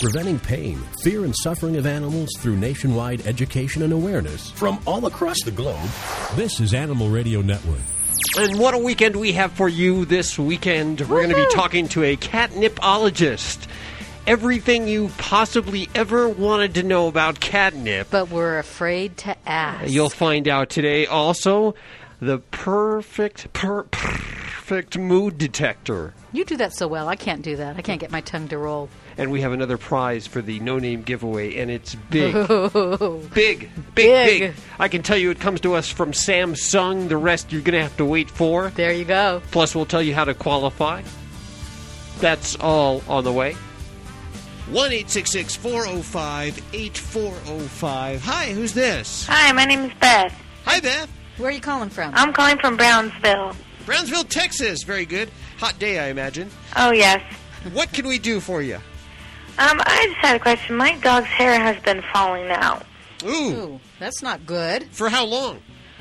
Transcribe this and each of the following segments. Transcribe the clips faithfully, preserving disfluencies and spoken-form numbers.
preventing pain, fear, and suffering of animals through nationwide education and awareness from all across the globe. This is Animal Radio Network. And what a weekend we have for you this weekend. We're going to be talking to a catnipologist. Everything you possibly ever wanted to know about catnip. But we're afraid to ask. You'll find out today. Also, the perfect, per- perfect mood detector. You do that so well. I can't do that. I can't get my tongue to roll. And we have another prize for the no-name giveaway, and it's big. Ooh. Big, big, big, big. I can tell you it comes to us from Samsung. The rest you're going to have to wait for. There you go. Plus, we'll tell you how to qualify. That's all on the way. one eight six six, four oh five, eight four oh five. Hi, who's this? Hi, my name is Beth. Hi, Beth. Where are you calling from? I'm calling from Brownsville. Brownsville, Texas. Very good. Hot day, I imagine. Oh, yes. What can we do for you? Um, I just had a question. My dog's hair has been falling out. Ooh. Ooh, that's not good. For how long?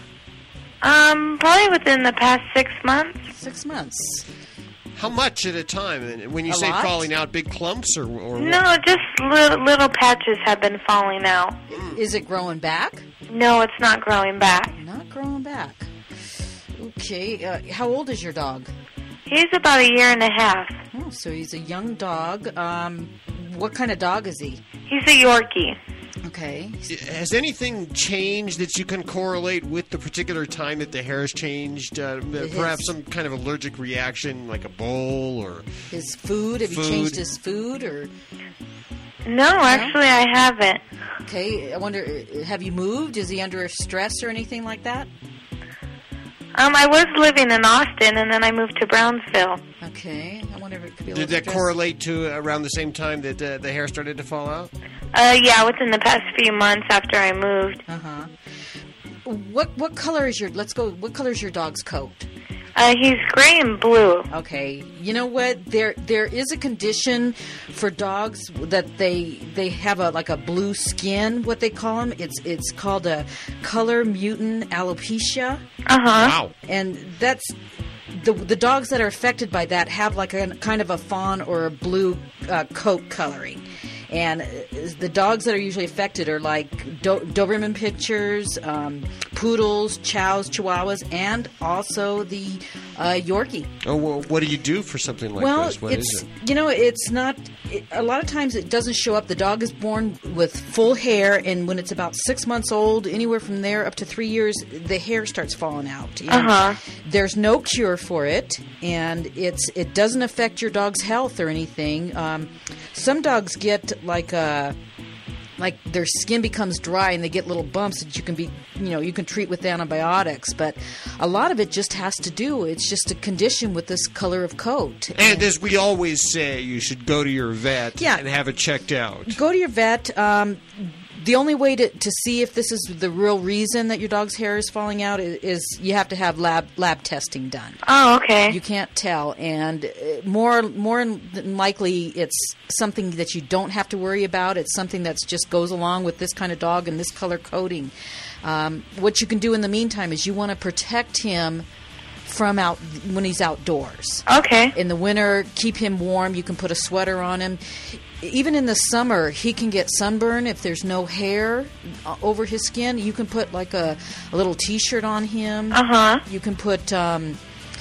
Um, probably within the past six months. Six months. How much at a time? And when you A say lot? falling out, big clumps or, or what? No, just little, little patches have been falling out. Is it growing back? No, it's not growing back. Not growing back. Okay. Uh, how old is your dog? He's about a year and a half. Oh, so he's a young dog. Um, what kind of dog is he? He's a Yorkie. Okay. Has anything changed that you can correlate with the particular time that the hair has changed? Uh, perhaps some kind of allergic reaction, like a bowl or His food? Have Food. you changed his food? Or No, actually, I haven't. okay, I wonder, uh, have you moved? Is he under stress or anything like that? Um, I was living in Austin, and then I moved to Brownsville. Okay, I wonder if it could be a Did little that stress. correlate to around the same time that uh, the hair started to fall out? Uh, yeah, within the past few months after I moved. Uh-huh. What what color is your, let's go, what color is your dog's coat? Uh, he's gray and blue. Okay, you know what? There there is a condition for dogs that they they have a like a blue skin. What they call them? It's it's called a color mutant alopecia, Uh-huh. Wow. and that's the the dogs that are affected by that have like a kind of a fawn or a blue uh, coat coloring. And uh, the dogs that are usually affected are like Do- Doberman Pinschers, um, Poodles, Chows, Chihuahuas, and also the uh, Yorkie. Oh, well, what do you do for something like well, this? What it's is it? you know, it's not. It, a lot of times, it doesn't show up. The dog is born with full hair, and when it's about six months old, anywhere from there up to three years, the hair starts falling out. And Uh-huh. There's no cure for it, and it's it doesn't affect your dog's health or anything. Um, some dogs get like a. Like their skin becomes dry and they get little bumps that you can be, you know, you can treat with antibiotics. But a lot of it just has to do, it's just a condition with this color of coat. And as we always say, you should go to your vet Yeah. and have it checked out. Go to your vet. Um, the only way to, to see if this is the real reason that your dog's hair is falling out is, is you have to have lab lab testing done. Oh, okay. You can't tell, and uh, more more than likely, it's something that you don't have to worry about. It's something that just goes along with this kind of dog and this color coding. Um, what you can do in the meantime is you want to protect him from out when he's outdoors. Okay. In the winter, keep him warm. You can put a sweater on him. Even in the summer, he can get sunburn if there's no hair uh, over his skin. You can put like a, a little T-shirt on him. Uh-huh. You can put um,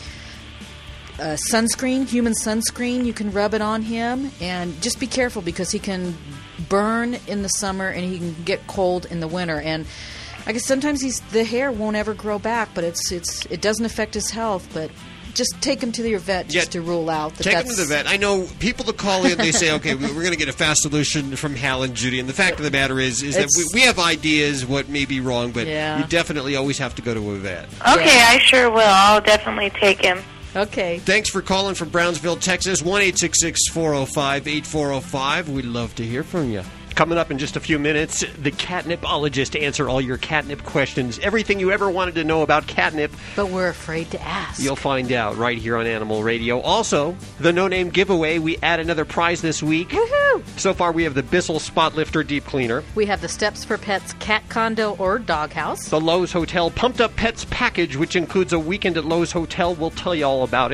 uh, sunscreen, human sunscreen. You can rub it on him. And just be careful because he can burn in the summer and he can get cold in the winter. And I guess sometimes he's, the hair won't ever grow back, but it's it's it doesn't affect his health. But just take him to your vet just Yeah, to rule out that Take that's... them to the vet. I know people that call in, they say, okay, we're going to get a fast solution from Hal and Judy. And the fact of the matter is is that we, It's- we have ideas what may be wrong, but Yeah. you definitely always have to go to a vet. Okay, Yeah. I sure will. I'll definitely take him. Okay. Thanks for calling from Brownsville, Texas. one eight six six, four oh five, eight four oh five. We'd love to hear from you. Coming up in just a few minutes, the catnipologist to answer all your catnip questions. Everything you ever wanted to know about catnip, But we're afraid to ask. you'll find out right here on Animal Radio. Also, the No Name giveaway. We add another prize this week. Woohoo! So far, we have the Bissell Spot Lifter Deep Cleaner, We have the Steps for Pets cat condo or doghouse. the Lowe's Hotel Pumped Up Pets package, which includes a weekend at Lowe's Hotel. We'll tell you all about it.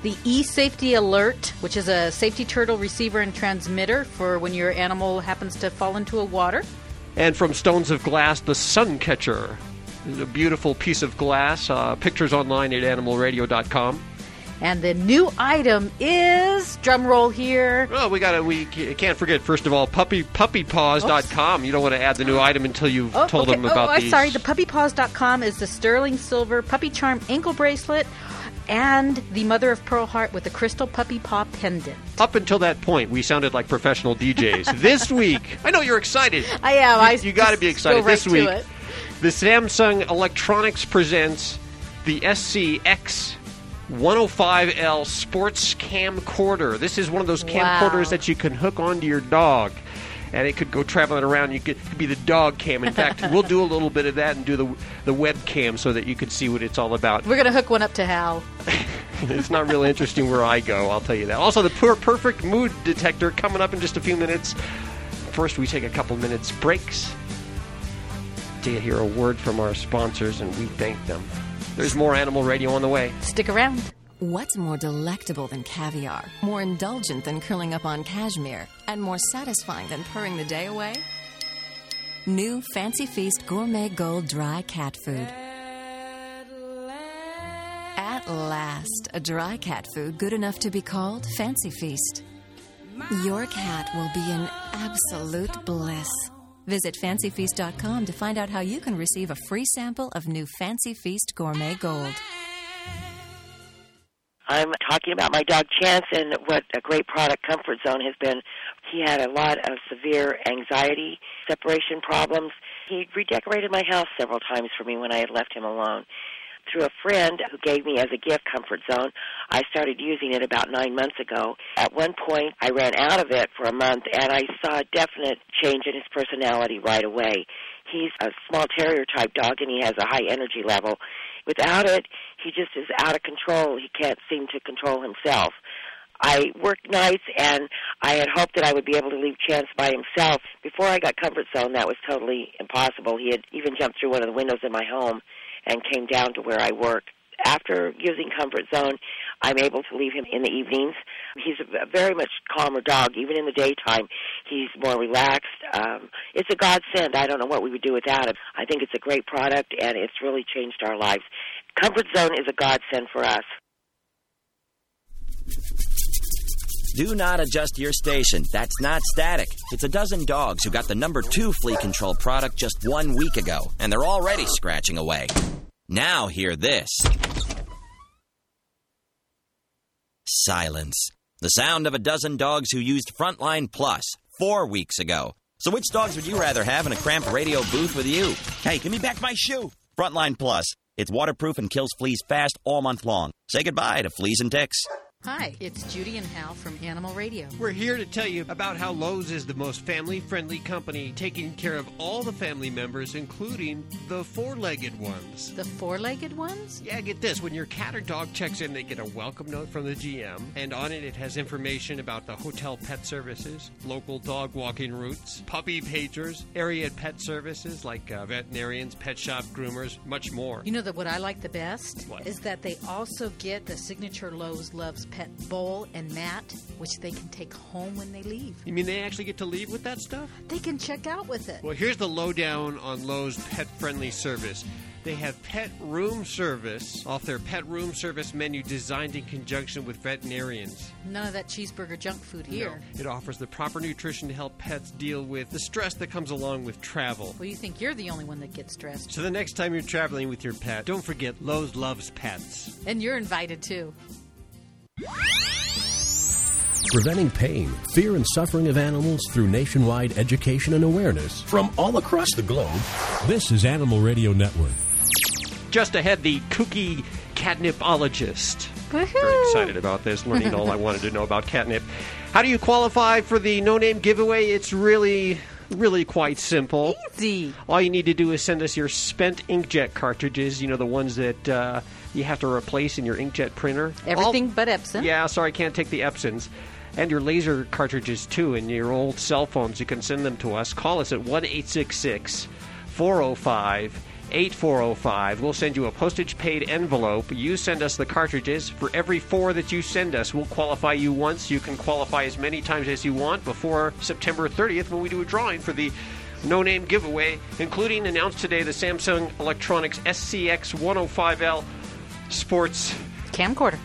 the eSafety Alert, which is a safety turtle receiver and transmitter for when your animal happens to fall into a water. And from Stones of Glass, the Sun Catcher. It's a beautiful piece of glass. Uh, pictures online at animal radio dot com. And the new item is, drum roll here. Well, we got we can't forget, first of all, puppy puppy paws dot com. You don't want to add the new item until you've oh, told okay. them about oh, I'm these. sorry. The puppy paws dot com is the sterling silver puppy charm ankle bracelet and the mother of pearl heart with the crystal puppy paw pendant. Up until that point, we sounded like professional D Js. This week, I know you're excited. I am. You, I you got to be excited. go right This week, to it. the Samsung Electronics presents the S C X one oh five L Sports Camcorder. This is one of those camcorders Wow. that you can hook onto your dog, and it could go traveling around. You could, it could be the dog cam. In fact, we'll do a little bit of that and do the the webcam so that you can see what it's all about. We're going to hook one up to Hal. It's not real interesting where I go, I'll tell you that. Also, the Pure Perfect Mood Detector coming up in just a few minutes. First, we take a couple minutes breaks to hear a word from our sponsors, and we thank them. There's more Animal Radio on the way. Stick around. What's more delectable than caviar, more indulgent than curling up on cashmere, and more satisfying than purring the day away? New Fancy Feast Gourmet Gold Dry Cat Food. At last, a dry cat food good enough to be called Fancy Feast. Your cat will be in absolute bliss. Visit fancy feast dot com to find out how you can receive a free sample of new Fancy Feast Gourmet Gold. I'm talking about my dog Chance and what a great product Comfort Zone has been. He had a lot of severe anxiety, separation problems. He redecorated my house several times for me when I had left him alone. Through a friend who gave me as a gift Comfort Zone, I started using it about nine months ago. At one point, I ran out of it for a month, and I saw a definite change in his personality right away. He's a small terrier-type dog, and he has a high energy level. Without it, he just is out of control. He can't seem to control himself. I worked nights, and I had hoped that I would be able to leave Chance by himself. Before I got Comfort Zone, that was totally impossible. He had even jumped through one of the windows in my home and came down to where I worked. After using Comfort Zone, I'm able to leave him in the evenings. He's a very much calmer dog. Even in the daytime, he's more relaxed. Um, it's a godsend. I don't know what we would do without it. I think it's a great product, and it's really changed our lives. Comfort Zone is a godsend for us. Do not adjust your station. That's not static. It's a dozen dogs who got the number two flea control product just one week ago, and they're already scratching away. Now hear this. Silence. The sound of a dozen dogs who used Frontline Plus four weeks ago. So which dogs would you rather have in a cramped radio booth with you? Hey, give me back my shoe. Frontline Plus. It's waterproof and kills fleas fast all month long. Say goodbye to fleas and ticks. Hi, it's Judy and Hal from Animal Radio. We're here to tell you about how Lowe's is the most family-friendly company, taking care of all the family members, including the four-legged ones. The four-legged ones? Yeah, get this. When your cat or dog checks in, they get a welcome note from the G M, and on it, it has information about the hotel pet services, local dog walking routes, puppy pagers, area pet services like uh, veterinarians, pet shop groomers, much more. You know that what I like the best What? is that they also get the signature Lowe's Loves Pet bowl and mat, which they can take home when they leave. You mean they actually get to leave with that stuff? They can check out with it. Well, here's the lowdown on Lowe's pet-friendly service. They have pet room service off their pet room service menu designed in conjunction with veterinarians. None of that cheeseburger junk food here. No, it offers the proper nutrition to help pets deal with the stress that comes along with travel. Well, you think you're the only one that gets stressed. So the next time you're traveling with your pet, don't forget Lowe's Loves Pets. And you're invited too. Preventing pain, fear, and suffering of animals through nationwide education and awareness from all across the globe. This is Animal Radio Network. Just ahead, the kooky catnipologist. Woohoo! Very excited about this, learning all I wanted to know about catnip. How do you qualify for the no-name giveaway? It's really, really quite simple. Easy. All you need to do is send us your spent inkjet cartridges, you know, the ones that uh, you have to replace in your inkjet printer. Everything all, but Epson. Yeah, sorry, can't take the Epsons. And your laser cartridges, too, and your old cell phones. You can send them to us. Call us at one eight six six, four oh five, eight four zero five. We'll send you a postage-paid envelope. You send us the cartridges. For every four that you send us, we'll qualify you once. You can qualify as many times as you want before September thirtieth when we do a drawing for the no-name giveaway, including announced today the Samsung Electronics S C X one oh five L Sports Camcorder.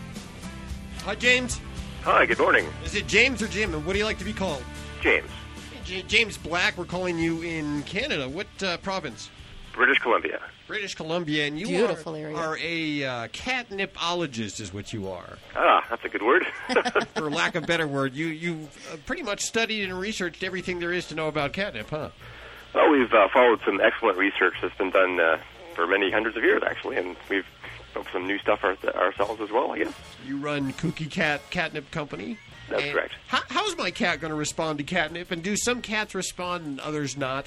Hi, James. Hi, good morning. Is it James or Jim? And what do you like to be called? James. J- James Black, we're calling you in Canada. What uh, province? British Columbia. British Columbia, and you Beautiful are, area. are a uh, catnipologist is what you are. Ah, that's a good word. For lack of a better word, you, you've uh, pretty much studied and researched everything there is to know about catnip, huh? Well, we've uh, followed some excellent research that's been done uh, for many hundreds of years, actually, and we've built some new stuff our- ourselves as well, I guess. You run Kooky Cat Catnip Company. That's And correct. How, how's my cat going to respond to catnip, and do some cats respond and others not?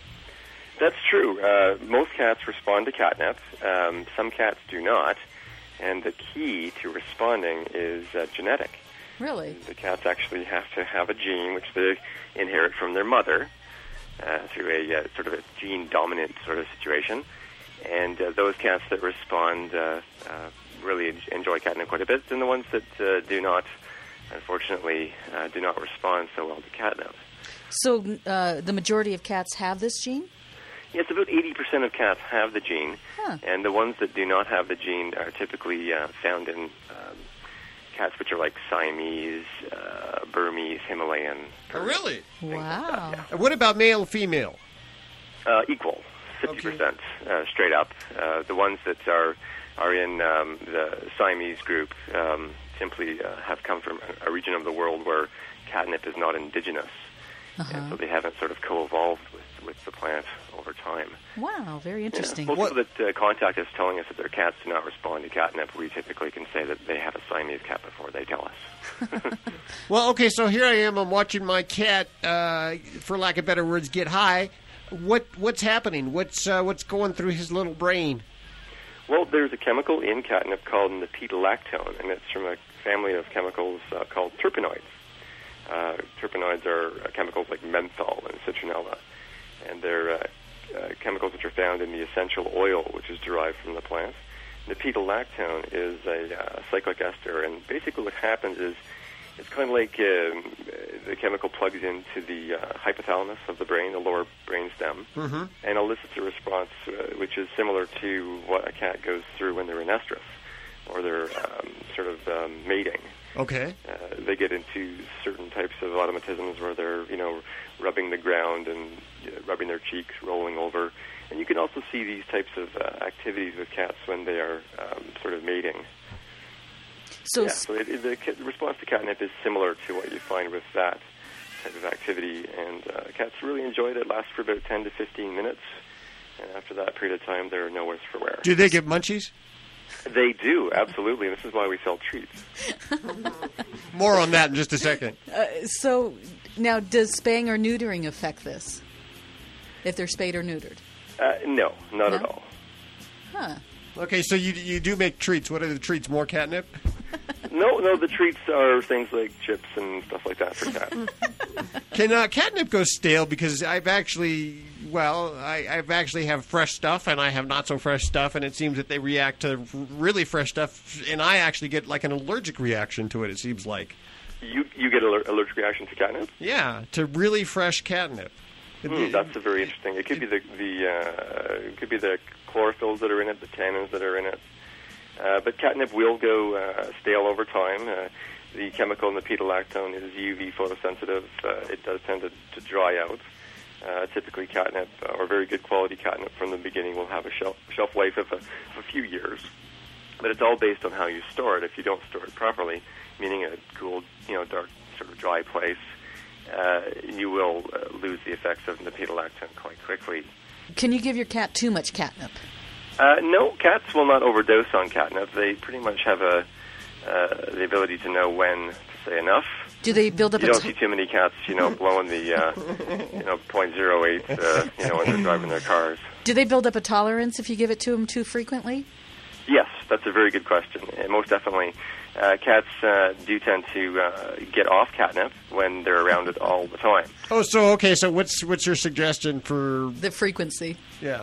That's true. Uh, most cats respond to catnip. Um, some cats do not. And the key to responding is uh, genetic. Really? The cats actually have to have a gene which they inherit from their mother uh, through a uh, sort of a gene-dominant sort of situation. And uh, those cats that respond uh, uh, really en- enjoy catnip quite a bit, and the ones that uh, do not, unfortunately, uh, do not respond so well to catnip. So uh, the majority of cats have this gene? Yes, about eighty percent of cats have the gene, Huh. and the ones that do not have the gene are typically uh, found in um, cats which are like Siamese, uh, Burmese, Himalayan. Oh, really? Wow. And what about male female? Uh, equal, fifty percent uh, straight up. Uh, the ones that are are in um, the Siamese group um, simply uh, have come from a region of the world where catnip is not indigenous, Uh-huh. and so they haven't sort of co-evolved with, with the plant over time. Wow, very interesting. Yeah. Most people that uh, contact us telling us that their cats do not respond to catnip, we typically can say that they have a Siamese cat before they tell us. Well, okay, so here I am. I'm watching my cat, uh, for lack of better words, get high. What what's happening? What's uh, what's going through his little brain? Well, there's a chemical in catnip called napetolactone, and it's from a family of chemicals uh, called terpenoids. Uh, terpenoids are uh, chemicals like menthol and citronella, and they're uh, uh, chemicals which are found in the essential oil, which is derived from the plant. Napetolactone is a uh, cyclic ester, and basically what happens is it's kind of like um, the chemical plugs into the uh, hypothalamus of the brain, the lower brain stem, Mm-hmm. and elicits a response uh, which is similar to what a cat goes through when they're in estrus, or they're um, sort of um, mating. Okay. Uh, they get into certain types of automatisms where they're, you know, rubbing the ground and uh, rubbing their cheeks, rolling over. And you can also see these types of uh, activities with cats when they are um, sort of mating. So, yeah, so it, it, the, ca- the response to catnip is similar to what you find with that type of activity. And uh, cats really enjoy it. It lasts for about ten to fifteen minutes. And after that period of time, they're no worse for wear. Do they get munchies? They do, absolutely. This is why we sell treats. More on that in just a second. uh, so now, does spaying or neutering affect this? If they're spayed or neutered? Uh, no, not No? at all. Huh. Okay, so you you do make treats. What are the treats? More catnip? No, no, the treats are things like chips and stuff like that for cats. Can uh, catnip go stale? Because I've actually, well, I, I've actually have fresh stuff and I have not so fresh stuff, and it seems that they react to really fresh stuff, and I actually get like an allergic reaction to it. It seems like. You you get an aller- allergic reaction to catnip? Yeah, to really fresh catnip. Hmm, that's a very interesting. It could be the the uh, it could be the chlorophylls that are in it, the tannins that are in it. Uh, but catnip will go uh, stale over time. Uh, the chemical napetolactone is U V photosensitive. Uh, it does tend to, to dry out. Uh, typically, catnip, uh, or very good quality catnip from the beginning, will have a shelf, shelf life of a, of a few years. But it's all based on how you store it. If you don't store it properly, meaning a cool, you know, dark, sort of dry place, uh, you will uh, lose the effects of napetolactone quite quickly. Can you give your cat too much catnip? Uh, no, cats will not overdose on catnip. They pretty much have a uh, the ability to know when to say enough. Do they build up You a don't t- see too many cats, you know, blowing the, uh, you know, point zero eight, uh, you know, when they're driving their cars. Do they build up a tolerance if you give it to them too frequently? Yes, that's a very good question. And most definitely, uh, cats uh, do tend to uh, get off catnip when they're around it all the time. Oh, so okay. So what's what's your suggestion for? The frequency. Yeah.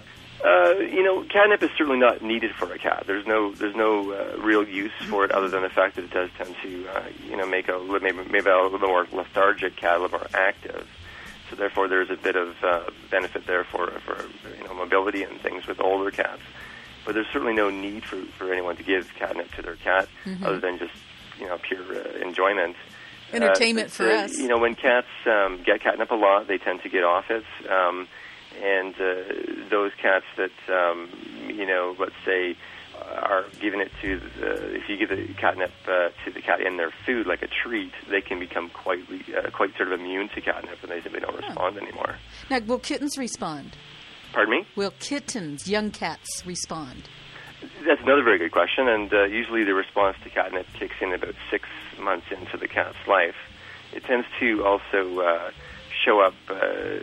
Uh, you know, catnip is certainly not needed for a cat. There's no there's no uh, real use for it other than the fact that it does tend to, uh, you know, make a maybe maybe a little more lethargic cat, a little more active. So therefore, there's a bit of uh, benefit there for for you know mobility and things with older cats. But there's certainly no need for, for anyone to give catnip to their cat mm-hmm. other than just you know pure uh, enjoyment. Entertainment uh, for uh, us. You know, when cats um, get catnip a lot, they tend to get off it. Um, And uh, those cats that, um, you know, let's say, are giving it to, the, if you give the catnip uh, to the cat in their food like a treat, they can become quite, uh, quite sort of immune to catnip, and they simply don't oh. respond anymore. Now, will kittens respond? Pardon me? Will kittens, young cats, respond? That's another very good question, and uh, usually the response to catnip kicks in about six months into the cat's life. It tends to also uh, show up, uh,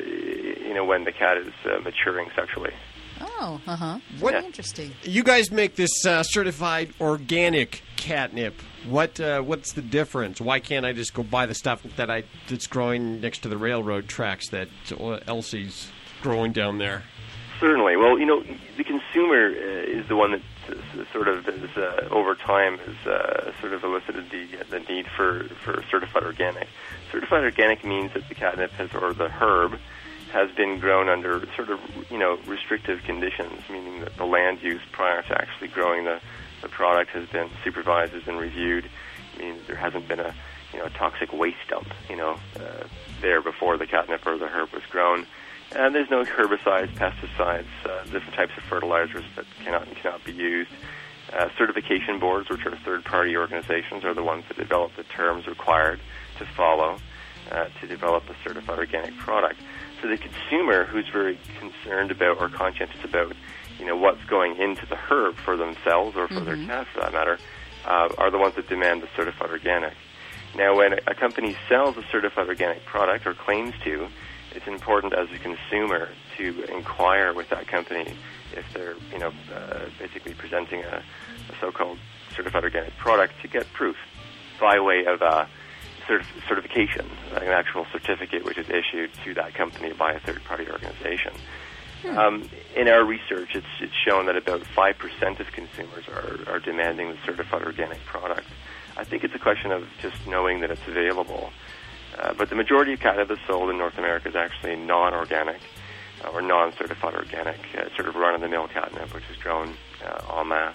you know, when the cat is uh, maturing sexually. Oh, uh-huh. What Very interesting. You guys make this uh, certified organic catnip. What uh, what's the difference? Why can't I just go buy the stuff that I that's growing next to the railroad tracks that Elsie's growing down there? Certainly. Well, you know, the consumer uh, is the one that uh, sort of is, uh, over time has uh, sort of elicited the the need for, for certified organic. Certified organic means that the catnip has, or the herb, has been grown under sort of, you know, restrictive conditions, meaning that the land use prior to actually growing the, the product has been supervised, has been reviewed, meaning that there hasn't been a, you know, toxic waste dump, you know, uh, there before the catnip or the herb was grown. And there's no herbicides, pesticides, uh, different types of fertilizers that cannot and cannot be used. Uh, certification boards, which are third-party organizations, are the ones that develop the terms required to follow uh, to develop a certified organic product. So the consumer, who's very concerned about or conscientious about, you know, what's going into the herb for themselves or for mm-hmm. their cat, for that matter, uh, are the ones that demand the certified organic. Now, when a company sells a certified organic product or claims to, it's important as a consumer to inquire with that company if they're, you know, uh, basically presenting a, a so-called certified organic product to get proof by way of a certif- certification, like an actual certificate which is issued to that company by a third-party organization. Hmm. Um, in our research, it's, it's shown that about five percent of consumers are, are demanding the certified organic product. I think it's a question of just knowing that it's available. Uh, but the majority of catnip that's sold in North America is actually non-organic uh, or non-certified organic, uh, sort of run-of-the-mill catnip, which is grown uh, en masse.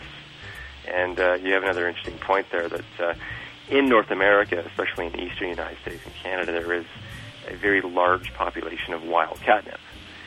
And uh, you have another interesting point there that uh, in North America, especially in eastern United States and Canada, there is a very large population of wild catnip.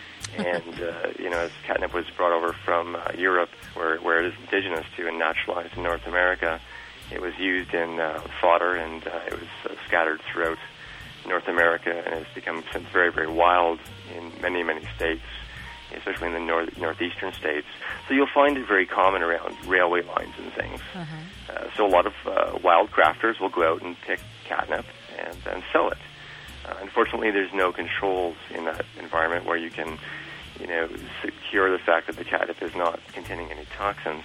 And, uh, you know, as catnip was brought over from uh, Europe, where, where it is indigenous to and naturalized in North America, it was used in uh, fodder, and uh, it was uh, scattered throughout North America, and has become since very, very wild in many, many states, especially in the north, northeastern states. So you'll find it very common around railway lines and things. Uh-huh. Uh, so a lot of uh, wild crafters will go out and pick catnip and, and sell it. Uh, unfortunately, there's no controls in that environment where you can, you know, secure the fact that the catnip is not containing any toxins.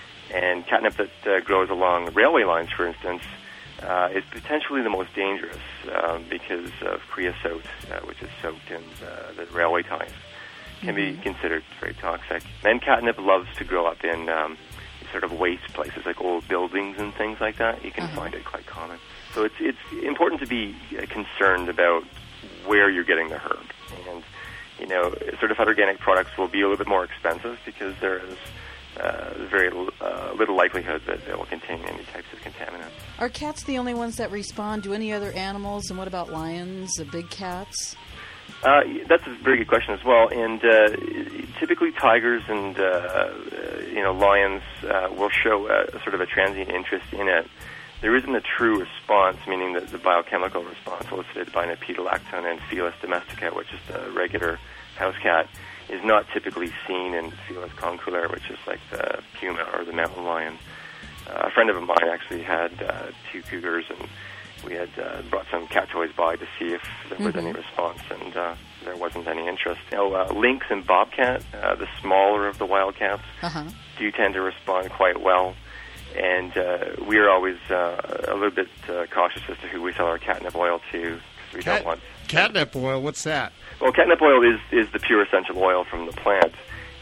And catnip that uh, grows along railway lines, for instance, uh, is potentially the most dangerous um, because of creosote, uh, which is soaked in uh, the railway ties. Can mm-hmm. be considered very toxic. And catnip loves to grow up in um, sort of waste places, like old buildings and things like that. You can uh-huh. find it quite common. So it's it's important to be concerned about where you're getting the herb. And, you know, certified organic products will be a little bit more expensive because there is uh, very uh, little likelihood that they will contain any types of contaminants. Are cats the only ones that respond? Do any other animals? And what about lions, the big cats? Uh, that's a very good question as well. And uh, typically tigers and, uh, you know, lions uh, will show a, sort of a transient interest in it. There isn't a true response, meaning that the biochemical response elicited by Napetolactone and Felis domestica, which is the regular house cat, is not typically seen in Felis conculaire, which is like the puma or the mountain lion. Uh, a friend of mine actually had uh, two cougars, and we had uh, brought some cat toys by to see if there was mm-hmm. any response, and uh, there wasn't any interest. Now, uh, lynx and bobcat, uh, the smaller of the wild cats, uh-huh. do tend to respond quite well. And uh, we are always uh, a little bit uh, cautious as to who we sell our catnip oil to, because we Cat- don't want... Catnip oil, what's that? Well, catnip oil is, is the pure essential oil from the plant.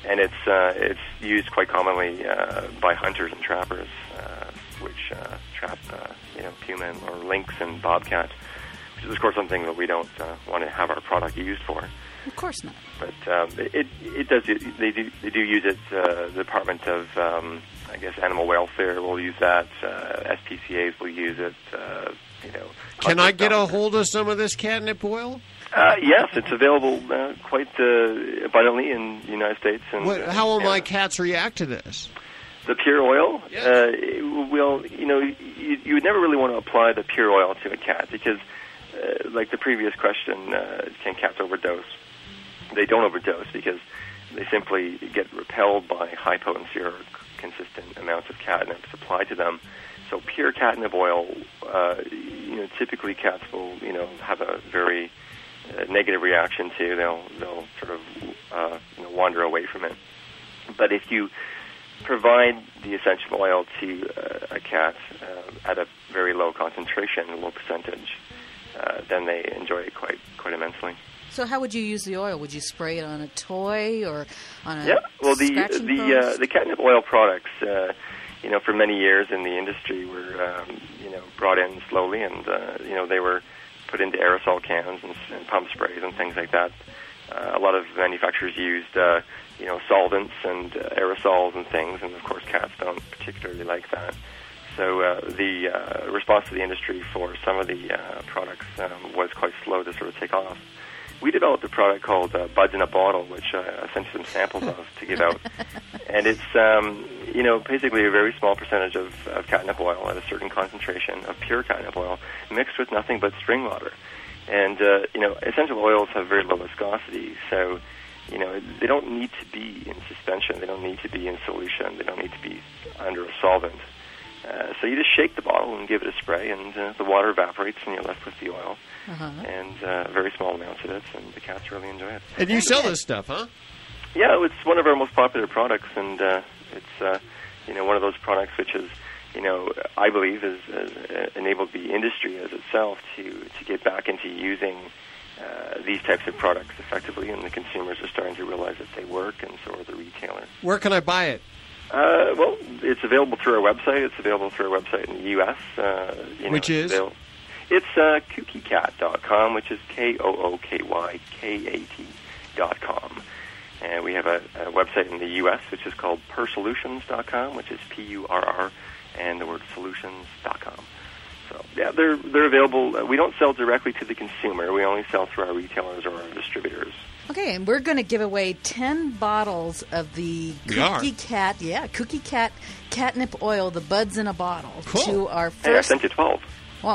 and it's uh, it's used quite commonly uh, by hunters and trappers, uh, which uh, trap uh, you know puma or lynx and bobcat, which is of course something that we don't uh, want to have our product used for. Of course not. But um, it it does they do they do use it. Uh, the Department of um, I guess Animal Welfare will use that. Uh, S P C As will use it. Uh, you know. Can I get a hold of some of this catnip oil? Uh, yes, it's available uh, quite uh, abundantly in the United States. And what, how will uh, my cats react to this? The pure oil? Yeah. Uh, it will, you know, you, you would never really want to apply the pure oil to a cat because, uh, like the previous question, uh, can cats overdose? They don't overdose because they simply get repelled by high potency or consistent amounts of catnip applied to them. So pure catnip oil, uh, you know, typically cats will, you know, have a very uh, negative reaction to. They'll they'll sort of uh, you know, wander away from it. But if you provide the essential oil to uh, a cat uh, at a very low concentration, a low percentage, uh, then they enjoy it quite quite immensely. So how would you use the oil? Would you spray it on a toy or on a yeah? Well, the scratching the post? uh, the catnip oil products, uh, you know, for many years in the industry were um, you know brought in slowly, and uh, you know they were put into aerosol cans and, and pump sprays and things like that. Uh, a lot of manufacturers used uh, you know solvents and uh, aerosols and things, and of course cats don't particularly like that. So uh, the uh, response to the industry for some of the uh, products um, was quite slow to sort of take off. We developed a product called uh, Buds in a Bottle, which uh, I sent you some samples of to give out. And it's, um, you know, basically a very small percentage of, of catnip oil at a certain concentration of pure catnip oil mixed with nothing but spring water. And, uh, you know, essential oils have very low viscosity, so, you know, they don't need to be in suspension. They don't need to be in solution. They don't need to be under a solvent. Uh, so you just shake the bottle and give it a spray, and uh, the water evaporates, and you're left with the oil. Uh-huh. And uh, very small amounts of it, and the cats really enjoy it. And you sell this stuff, huh? Yeah, it's one of our most popular products, and uh, it's uh, you know one of those products which is, you know, I believe has, has enabled the industry as itself to to get back into using uh, these types of products effectively, and the consumers are starting to realize that they work, and so are the retailers. Where can I buy it? Uh, well, it's available through our website. It's available through our website in the U S Uh, you know, which is? Available. It's uh, kooky cat dot com, which is K O O K Y K A T dot com. And we have a, a website in the U S, which is called pur solutions dot com, which is P U R R, and the word solutions dot com. So, yeah, they're, they're available. We don't sell directly to the consumer. We only sell through our retailers or our distributors. Okay, and we're going to give away ten bottles of the We Kooky are. Cat, yeah, Kooky Cat catnip oil, the Buds in a Bottle, Cool. to our Hey, I first. sent you twelve. Well,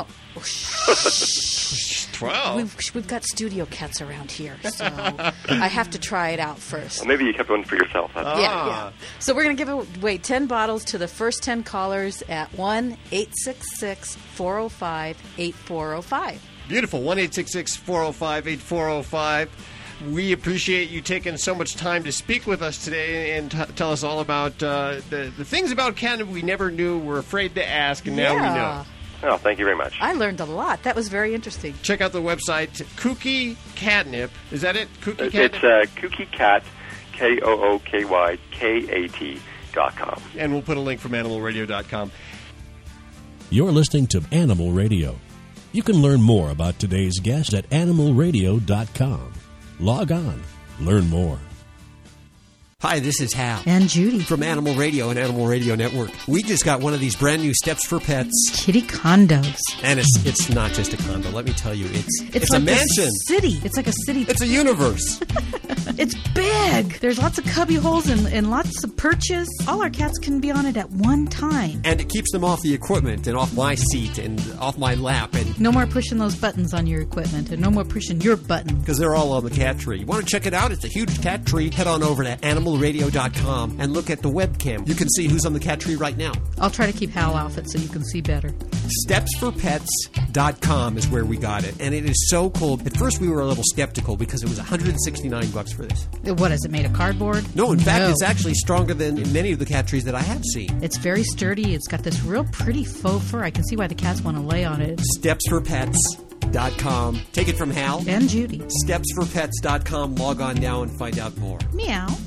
Twelve. we've we've got studio cats around here, so I have to try it out first. Well, maybe you kept one for yourself. That's Yeah, Ah. yeah. So we're going to give away ten bottles to the first ten callers at one eight six six, four oh five, eight four oh five. Beautiful. one eight six six, four oh five, eight four oh five. We appreciate you taking so much time to speak with us today and t- tell us all about uh, the, the things about catnip we never knew, we're afraid to ask, and now we know. Oh, thank you very much. I learned a lot. That was very interesting. Check out the website, Kooky Catnip. Is that it? Kooky It's Catnip? uh, Kooky Cat, K O O K Y K A T dot com. And we'll put a link from animal radio dot com. You're listening to Animal Radio. You can learn more about today's guest at animal radio dot com. Log on. Learn more. Hi, this is Hal. And Judy. From Animal Radio and Animal Radio Network. We just got one of these brand new Steps for Pets. Kitty condos. And it's it's not just a condo, let me tell you. It's it's, It's a like mansion. city. It's like a city. It's a universe. It's big. There's lots of cubby holes and, and lots of perches. All our cats can be on it at one time. And it keeps them off the equipment and off my seat and off my lap. And No more pushing those buttons on your equipment, and no more pushing your button. because they're all on the cat tree. You want to check it out? It's a huge cat tree. Head on over to animal radio dot com and look at the webcam. You can see who's on the cat tree right now. I'll try to keep Hal off it so you can see better. steps for pets dot com is where we got it. And it is so cool. At first we were a little skeptical because it was one hundred sixty-nine bucks for this. What, is it made of cardboard? No, in fact, No. it's actually stronger than many of the cat trees that I have seen. It's very sturdy. It's got this real pretty faux fur. I can see why the cats want to lay on it. steps for pets dot com. Take it from Hal. And Judy. steps for pets dot com. Log on now and find out more. Meow.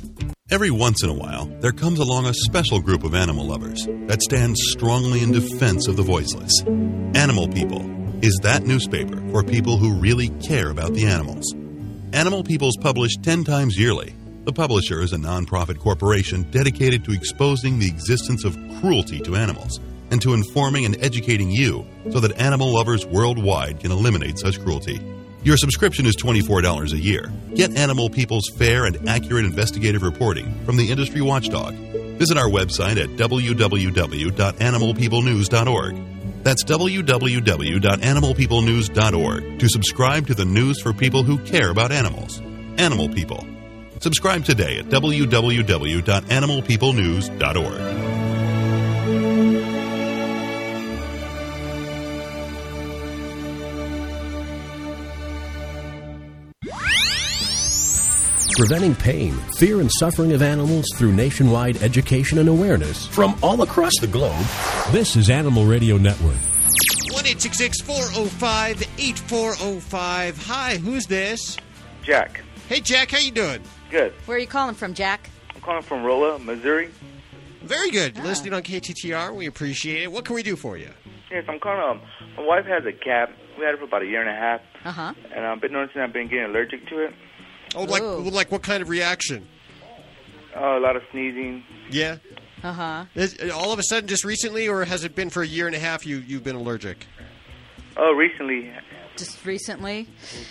Every once in a while, there comes along a special group of animal lovers that stands strongly in defense of the voiceless. Animal People is that newspaper for people who really care about the animals. Animal People's published ten times yearly. The publisher is a nonprofit corporation dedicated to exposing the existence of cruelty to animals and to informing and educating you so that animal lovers worldwide can eliminate such cruelty. Your subscription is twenty-four dollars a year. Get Animal People's fair and accurate investigative reporting from the industry watchdog. Visit our website at w w w dot animal people news dot org. That's w w w dot animal people news dot org to subscribe to the news for people who care about animals. Animal People. Subscribe today at w w w dot animal people news dot org. Preventing pain, fear, and suffering of animals through nationwide education and awareness from all across the globe. This is Animal Radio Network. one eight six six, four oh five, eight four oh five. Hi, who's this? Jack. Hey, Jack, how you doing? Good. Where are you calling from, Jack? I'm calling from Rolla, Missouri. Very good. Ah. Listening on K T T R. We appreciate it. What can we do for you? Yes, I'm calling. Um, my wife has a cat. We had it for about a year and a half. Uh-huh. And I've been noticing I've been getting allergic to it. Oh, like Ooh. like what kind of reaction? Oh, a lot of sneezing. Yeah. Uh-huh. Is, all of a sudden, just recently, or has it been for a year and a half you, you've been allergic? Oh, recently. Just recently?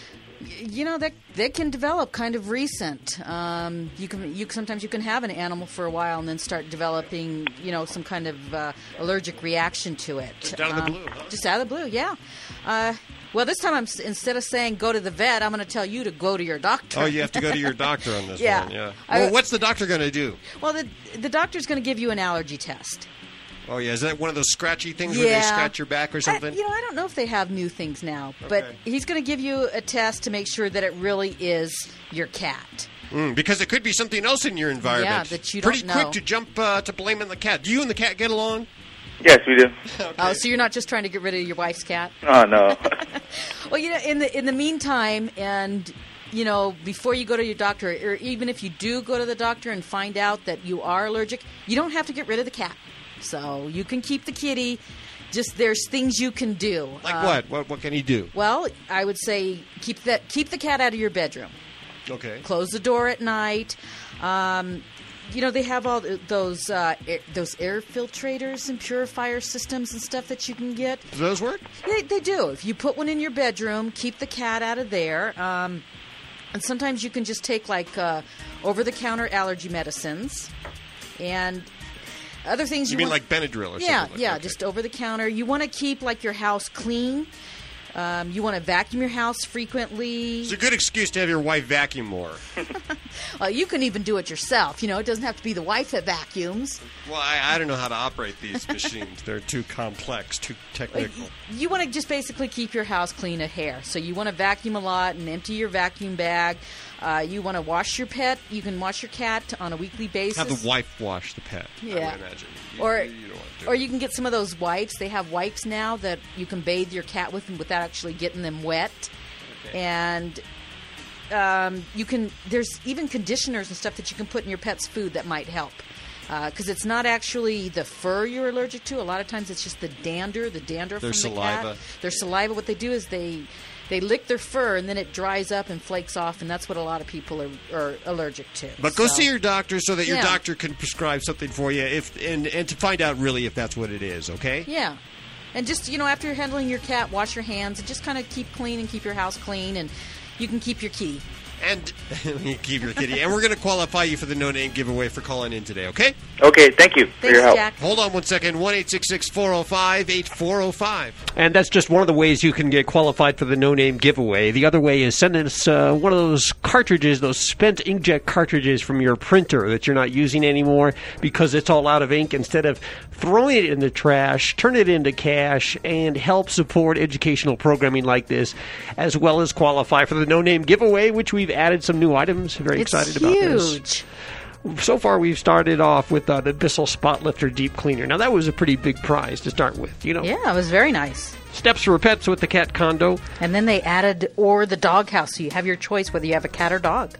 You know, that that can develop kind of recent. Um, you can you sometimes you can have an animal for a while and then start developing, you know, some kind of uh, allergic reaction to it. Just out of the um, blue, huh? Just out of the blue, yeah. Uh, well, this time I'm instead of saying go to the vet, I'm going to tell you to go to your doctor. Oh, you have to go to your doctor on this yeah. one. Yeah. I, well, what's the doctor going to do? Well, the the doctor's going to give you an allergy test. Oh, yeah. Is that one of those scratchy things yeah. where they scratch your back or something? I, you know, I don't know if they have new things now, but Okay. he's going to give you a test to make sure that it really is your cat. Mm, because it could be something else in your environment. Yeah, that you Pretty don't know. quick to jump uh, to blaming the cat. Do you and the cat get along? Yes, we do. Okay. Oh, so you're not just trying to get rid of your wife's cat? Oh, no. Well, you know, in the in the meantime, and you know, before you go to your doctor, or even if you do go to the doctor and find out that you are allergic, you don't have to get rid of the cat. So you can keep the kitty. Just there's things you can do. Like Uh, what? what? What can he do? Well, I would say keep that keep the cat out of your bedroom. Okay. Close the door at night. Um, you know, they have all th- those uh, air, those air filtrators and purifier systems and stuff that you can get. Do those work? They, they do. If you put one in your bedroom, keep the cat out of there. Um, and sometimes you can just take, like, uh, over-the-counter allergy medicines and other things. You, You, mean want, like Benadryl or yeah, something? Like yeah, that? Okay. just over-the-counter. You want to keep, like, your house clean. Um, you want to vacuum your house frequently. It's a good excuse to have your wife vacuum more. Well, you can even do it yourself. You know, it doesn't have to be the wife that vacuums. Well, I, I don't know how to operate these machines. They're too complex, too technical. You want to just basically keep your house clean of hair. So you want to vacuum a lot and empty your vacuum bag. Uh, you want to wash your pet. You can wash your cat on a weekly basis. Have the wife wash the pet, I Yeah. would imagine. You, Or, you don't want to do or it. you can get some of those wipes. They have wipes now that you can bathe your cat with without actually getting them wet. Okay. And um, you can. There's even conditioners and stuff that you can put in your pet's food that might help. Because uh, it's not actually the fur you're allergic to. A lot of times it's just the dander, the dander Their from saliva. the cat. Their saliva. What they do is they they lick their fur and then it dries up and flakes off, and that's what a lot of people are, are allergic to. But go So- see your doctor so that your Yeah. doctor can prescribe something for you, if and, and to find out really if that's what it is, okay? Yeah. And just, you know, after you're handling your cat, wash your hands and just kind of keep clean and keep your house clean, and you can keep your kitty. And you keep your kitty. And we're going to qualify you for the no-name giveaway for calling in today, okay? Okay, thank you for Thanks, your help. Jack. Hold on one second. one eight six six, four oh five, eight four oh five. And that's just one of the ways you can get qualified for the no-name giveaway. The other way is send us uh, one of those cartridges, those spent inkjet cartridges from your printer that you're not using anymore because it's all out of ink. Instead of throwing it in the trash, turn it into cash and help support educational programming like this, as well as qualify for the no-name giveaway, which we've added some new items. Very It's excited about this. huge. So far, we've started off with uh, the Bissell Spot Lifter Deep Cleaner. Now, that was a pretty big prize to start with, you know. Yeah, it was very nice. Steps for pets with the cat condo. And then they added or the dog house, so you have your choice whether you have a cat or dog.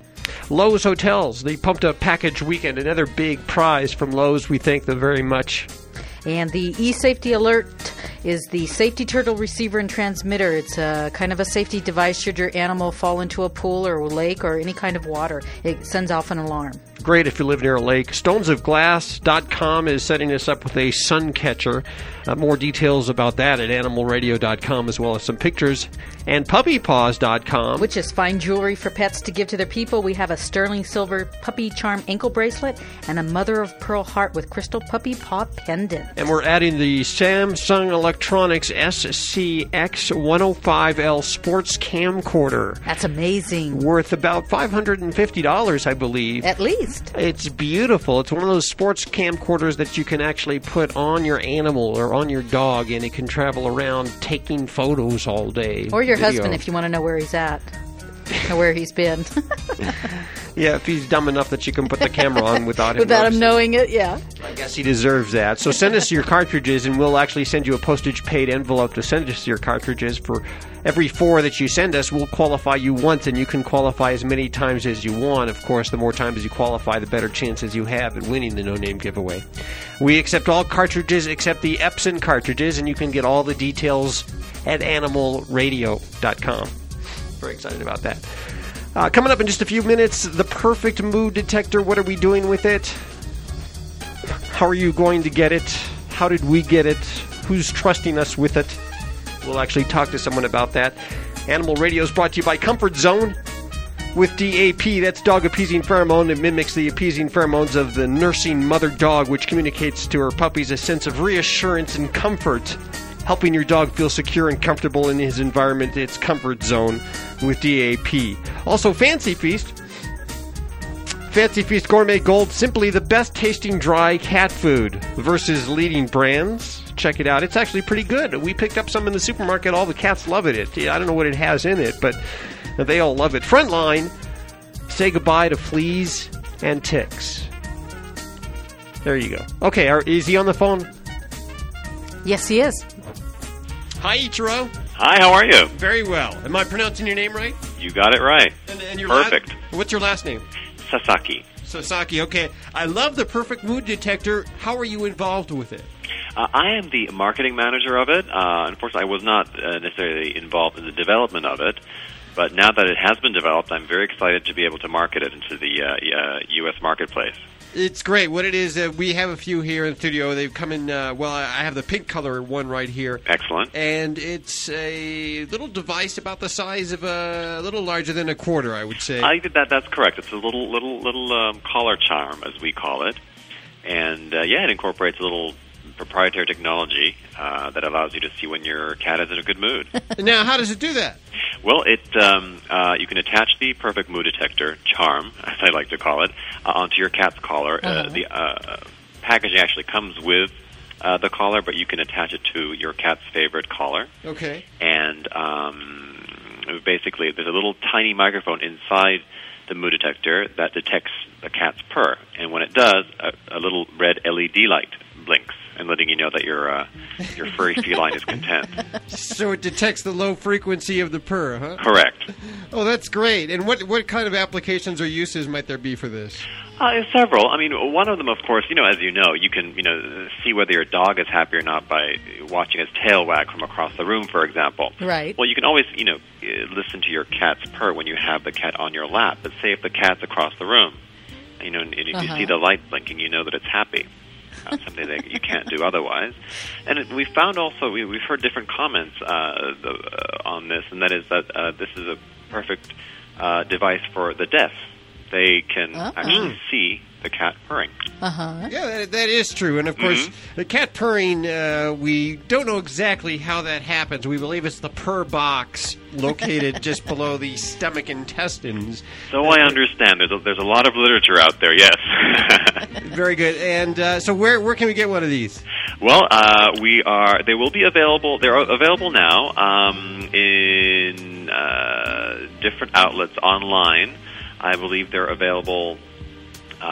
Lowe's Hotels, the Pumped Up Package Weekend, another big prize from Lowe's. We thank them very much. And the eSafety Alert is the safety turtle receiver and transmitter. It's a kind of a safety device should your animal fall into a pool or a lake or any kind of water. It sends off an alarm. Great if you live near a lake. stones of glass dot com is setting us up with a sun catcher. Uh, more details about that at animal radio dot com, as well as some pictures. And puppy paws dot com. Which is fine jewelry for pets to give to their people. We have a sterling silver puppy charm ankle bracelet and a mother of pearl heart with crystal puppy paw pendant. And we're adding the Samsung Electronics S C X one oh five L sports camcorder. That's amazing. Worth about five hundred fifty dollars, I believe. At least. It's beautiful. It's one of those sports camcorders that you can actually put on your animal or on your dog, and it can travel around taking photos all day. Or your Video. husband if you want to know where he's at or where he's been. Yeah, if he's dumb enough that you can put the camera on without him Without noticing. him knowing it, yeah. I guess he deserves that. So send us your cartridges, and we'll actually send you a postage-paid envelope to send us your cartridges. For every four that you send us, we'll qualify you once, and you can qualify as many times as you want. Of course, the more times you qualify, the better chances you have at winning the no-name giveaway. We accept all cartridges except the Epson cartridges, and you can get all the details at animal radio dot com. Very excited about that. Uh, coming up in just a few minutes, the perfect mood detector. What are we doing with it? How are you going to get it? How did we get it? Who's trusting us with it? We'll actually talk to someone about that. Animal Radio is brought to you by Comfort Zone with D A P. That's dog appeasing pheromone. It mimics the appeasing pheromones of the nursing mother dog, which communicates to her puppies a sense of reassurance and comfort, helping your dog feel secure and comfortable in his environment. It's Comfort Zone with D A P. Also, Fancy Feast. Fancy Feast Gourmet Gold, simply the best tasting dry cat food versus leading brands. Check it out. It's actually pretty good. We picked up some in the supermarket. All the cats love it. it I don't know what it has in it, but they all love it. Frontline, say goodbye to fleas and ticks. There you go. Okay, are, is he on the phone? Yes, he is. Hi, Ichiro. Hi, how are you? Very well. Am I pronouncing your name right? You got it right. And, and your Perfect. La- what's your last name? Sasaki. Sasaki, okay. I love the perfect mood detector. How are you involved with it? Uh, I am the marketing manager of it. Uh, unfortunately, I was not uh, necessarily involved in the development of it. But now that it has been developed, I'm very excited to be able to market it into the uh, uh, U S marketplace. It's great. What it is, uh, we have a few here in the studio. They've come in, uh, well, I have the pink color one right here. Excellent. And it's a little device about the size of a, a little larger than a quarter, I would say. I think that that's correct. It's a little little little um, collar charm, as we call it. And, uh, yeah, it incorporates a little proprietary technology uh, that allows you to see when your cat is in a good mood. Now, how does it do that? Well, it um, uh, you can attach the perfect mood detector charm, as I like to call it, uh, onto your cat's collar. Uh-huh. Uh, the uh, packaging actually comes with uh, the collar, but you can attach it to your cat's favorite collar. Okay. And um, basically, there's a little tiny microphone inside the mood detector that detects the cat's purr. And when it does, a, a little red L E D light blinks and letting you know that your uh, your furry feline is content. So it detects the low frequency of the purr, huh? Correct. Oh, that's great. And what what kind of applications or uses might there be for this? Uh, several. I mean, one of them, of course, you know, as you know, you can, you know, see whether your dog is happy or not by watching his tail wag from across the room, for example. Right. Well, you can always, you know, listen to your cat's purr when you have the cat on your lap. But say if the cat's across the room, you know, and if Uh-huh. you see the light blinking, you know that it's happy. Uh, something that you can't do otherwise. And it, we found also, we, we've heard different comments uh, the, uh, on this, and that is that uh, this is a perfect uh, device for the deaf. They can Uh-oh. actually see the cat purring. Uh-huh. Yeah, that, that is true. And, of course, Mm-hmm. the cat purring, uh, we don't know exactly how that happens. We believe it's the purr box located just below the stomach intestines. So I understand. There's a, there's a lot of literature out there, yes. Very good. And uh, so where where can we get one of these? Well, uh, we are. They will be available. They're available now um, in uh, different outlets online. I believe they're available. Uh,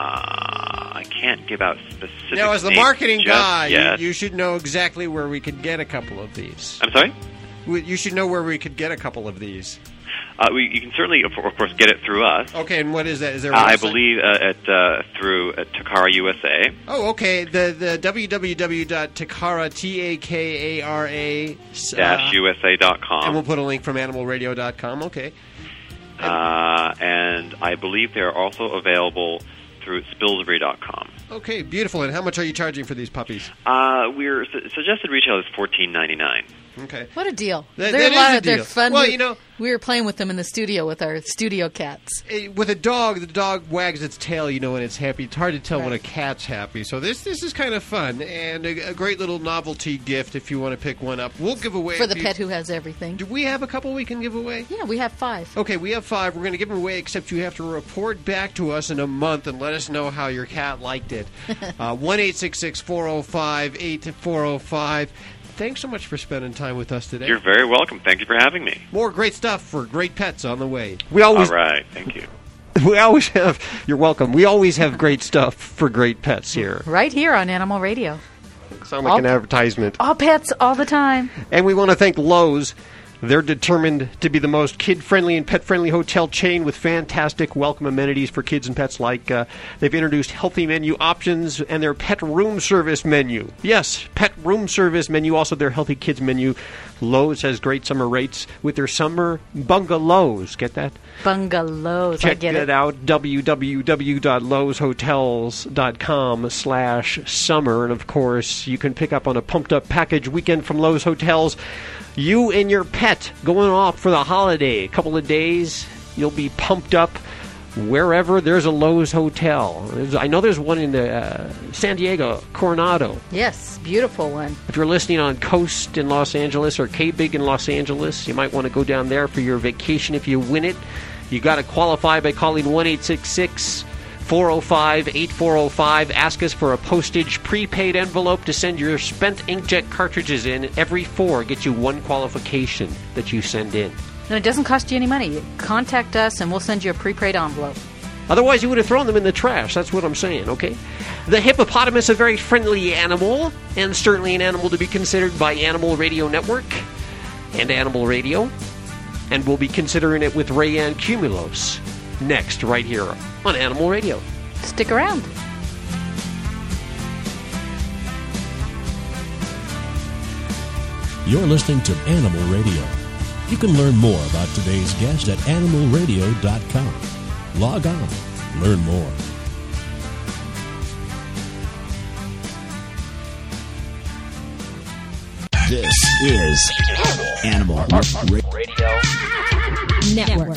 I can't give out specific Now, as the names marketing just guy, yet. you, you should know exactly where we could get a couple of these. I'm sorry? We- You should know where we could get a couple of these. Uh, we, you can certainly, of of course, get it through us. Okay, and what is that? Is there a Uh, I website? believe uh, at uh, through uh, Takara U S A. Oh, okay. The the www dot takara t a k a r a Dash U S A dot com. and we'll put a link from animal radio dot com. Okay. Uh, and I believe they are also available through Spilsbury dot com. Okay, beautiful. And how much are you charging for these puppies? Uh, we're su- suggested retail is fourteen ninety nine. Okay. What a deal. That- they're that a lot is a of, they're deal. fun. Well, we, you know- we were playing with them in the studio with our studio cats. Eh, With a dog, the dog wags its tail, you know, when it's happy. It's hard to tell when a cat's happy. So this this is kind of fun and a, a great little novelty gift if you want to pick one up. We'll give away For a the few- pet who has everything. Do we have a couple we can give away? Yeah, we have five. Okay, we have five. We're going to give them away, except you have to report back to us in a month and let us know how your cat liked it. uh, one eight six six, four oh five, eight four oh five. Thanks so much for spending time with us today. You're very welcome. Thank you for having me. More great stuff for great pets on the way. We always, All right. Thank you. we always have. You're welcome. We always have great stuff for great pets here. Right here on Animal Radio. Sound like All- an advertisement. All pets, all the time. And we want to thank Lowe's. They're determined to be the most kid-friendly and pet-friendly hotel chain with fantastic welcome amenities for kids and pets. Like uh, they've introduced healthy menu options and their pet room service menu. Yes, pet room service menu. Also their healthy kids menu. Lowe's has great summer rates with their summer bungalows. Get that? Bungalows. I Check get it it. out. w w w dot lowes hotels dot com slash summer. And of course, you can pick up on a pumped-up package weekend from Lowe's Hotels. You and your pet going off for the holiday. A couple of days, you'll be pumped up wherever there's a Lowe's Hotel. There's, I know there's one in the, uh, San Diego, Coronado. Yes, beautiful one. If you're listening on Coast in Los Angeles or K-Big in Los Angeles, you might want to go down there for your vacation if you win it. You got to qualify by calling one eight six six, four oh five, eight four oh five. Ask us for a postage prepaid envelope to send your spent inkjet cartridges in. Every four gets you one qualification that you send in. And it doesn't cost you any money. Contact us and we'll send you a prepaid envelope. Otherwise, you would have thrown them in the trash. That's what I'm saying, okay? The hippopotamus, a very friendly animal, and certainly an animal to be considered by Animal Radio Network and Animal Radio. And we'll be considering it with Rayanne Cumulos next, right here on Animal Radio. Stick around. You're listening to Animal Radio. You can learn more about today's guest at animal radio dot com. Log on, learn more. This is Animal Radio Network.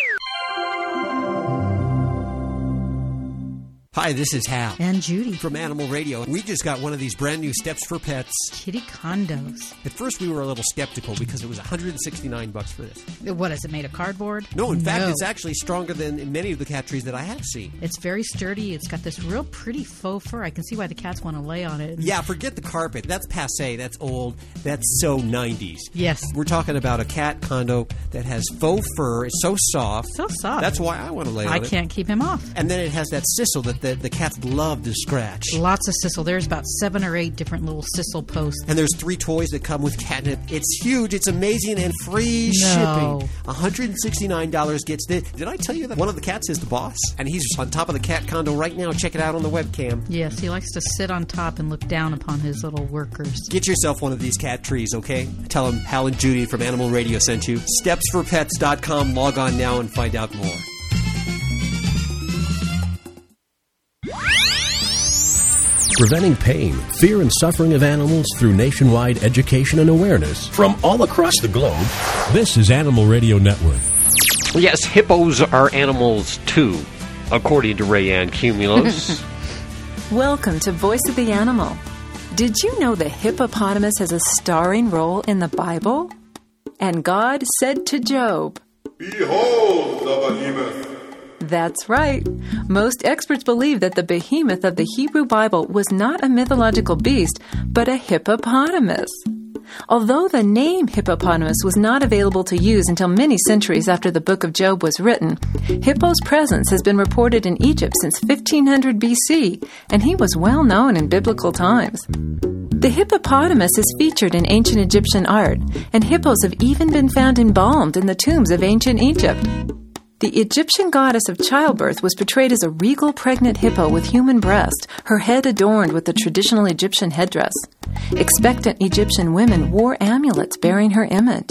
Hi, this is Hal. And Judy. From Animal Radio. We just got one of these brand new Steps for Pets. Kitty condos. At first, we were a little skeptical because it was one hundred sixty-nine bucks for this. What, is it made of cardboard? No, in fact, No. it's actually stronger than many of the cat trees that I have seen. It's very sturdy. It's got this real pretty faux fur. I can see why the cats want to lay on it. Yeah, forget the carpet. That's passé. That's old. That's so nineties. Yes. We're talking about a cat condo that has faux fur. It's so soft. So soft. That's why I want to lay on I it. can't keep him off. And then it has that sisal that the, the cats love to scratch. Lots of sisal. There's about seven or eight different little sisal posts. And there's three toys that come with catnip. It's huge. It's amazing and free No. shipping. one hundred sixty-nine dollars gets this. Did I tell you that one of the cats is the boss? And he's on top of the cat condo right now. Check it out on the webcam. Yes, he likes to sit on top and look down upon his little workers. Get yourself one of these cat trees, okay? Tell them Hal and Judy from Animal Radio sent you. steps for pets dot com. Log on now and find out more. Preventing pain, fear, and suffering of animals through nationwide education and awareness from all across the globe. This is Animal Radio Network. Yes, hippos are animals too, according to Rayanne Cumulos. Welcome to Voice of the Animal. Did you know the hippopotamus has a starring role in the Bible? And God said to Job, "Behold the behemoth." That's right. Most experts believe that the behemoth of the Hebrew Bible was not a mythological beast, but a hippopotamus. Although the name hippopotamus was not available to use until many centuries after the book of Job was written, Hippo's presence has been reported in Egypt since fifteen hundred B C, and he was well known in biblical times. The hippopotamus is featured in ancient Egyptian art, and hippos have even been found embalmed in the tombs of ancient Egypt. The Egyptian goddess of childbirth was portrayed as a regal pregnant hippo with human breast, her head adorned with the traditional Egyptian headdress. Expectant Egyptian women wore amulets bearing her image.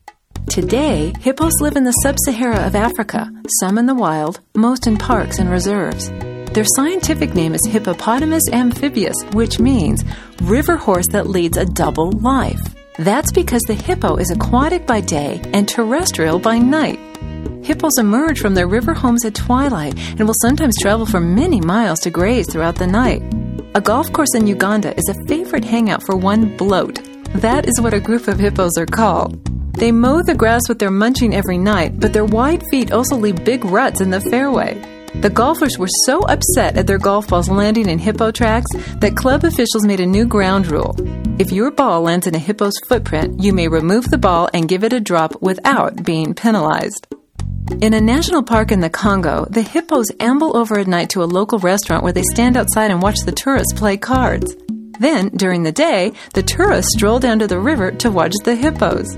Today, hippos live in the sub-Sahara of Africa, some in the wild, most in parks and reserves. Their scientific name is Hippopotamus amphibius, which means river horse that leads a double life. That's because the hippo is aquatic by day and terrestrial by night. Hippos emerge from their river homes at twilight and will sometimes travel for many miles to graze throughout the night. A golf course in Uganda is a favorite hangout for one bloat. That is what a group of hippos are called. They mow the grass with their munching every night, but their wide feet also leave big ruts in the fairway. The golfers were so upset at their golf balls landing in hippo tracks that club officials made a new ground rule. If your ball lands in a hippo's footprint, you may remove the ball and give it a drop without being penalized. In a national park in the Congo, the hippos amble over at night to a local restaurant where they stand outside and watch the tourists play cards. Then, during the day, the tourists stroll down to the river to watch the hippos.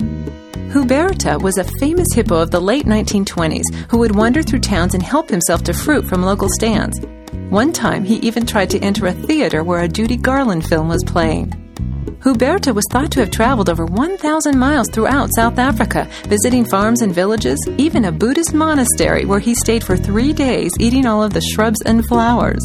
Huberta was a famous hippo of the late nineteen twenties who would wander through towns and help himself to fruit from local stands. One time, he even tried to enter a theater where a Judy Garland film was playing. Huberta was thought to have traveled over one thousand miles throughout South Africa, visiting farms and villages, even a Buddhist monastery where he stayed for three days eating all of the shrubs and flowers.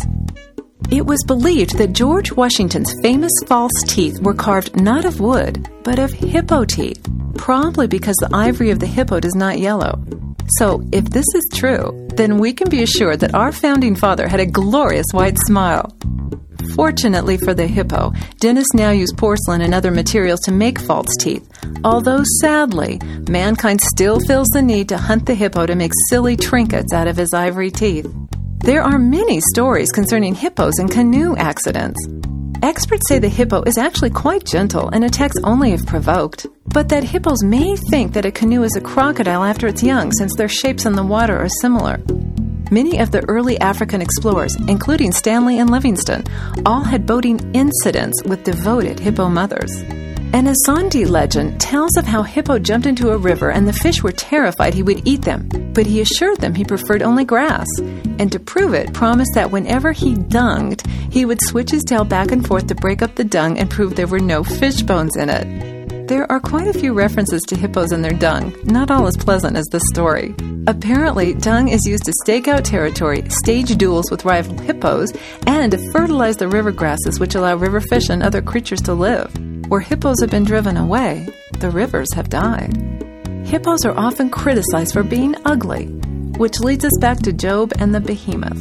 It was believed that George Washington's famous false teeth were carved not of wood, but of hippo teeth, probably because the ivory of the hippo does not yellow. So, if this is true, then we can be assured that our founding father had a glorious white smile. Fortunately for the hippo, dentists now use porcelain and other materials to make false teeth, although sadly, mankind still feels the need to hunt the hippo to make silly trinkets out of his ivory teeth. There are many stories concerning hippos and canoe accidents. Experts say the hippo is actually quite gentle and attacks only if provoked, but that hippos may think that a canoe is a crocodile after it's young since their shapes in the water are similar. Many of the early African explorers, including Stanley and Livingstone, all had boating incidents with devoted hippo mothers. An Asante legend tells of how Hippo jumped into a river and the fish were terrified he would eat them, but he assured them he preferred only grass, and to prove it, promised that whenever he dunged, he would switch his tail back and forth to break up the dung and prove there were no fish bones in it. There are quite a few references to hippos and their dung, not all as pleasant as this story. Apparently, dung is used to stake out territory, stage duels with rival hippos, and to fertilize the river grasses which allow river fish and other creatures to live. Where hippos have been driven away, the rivers have died. Hippos are often criticized for being ugly, which leads us back to Job and the behemoth.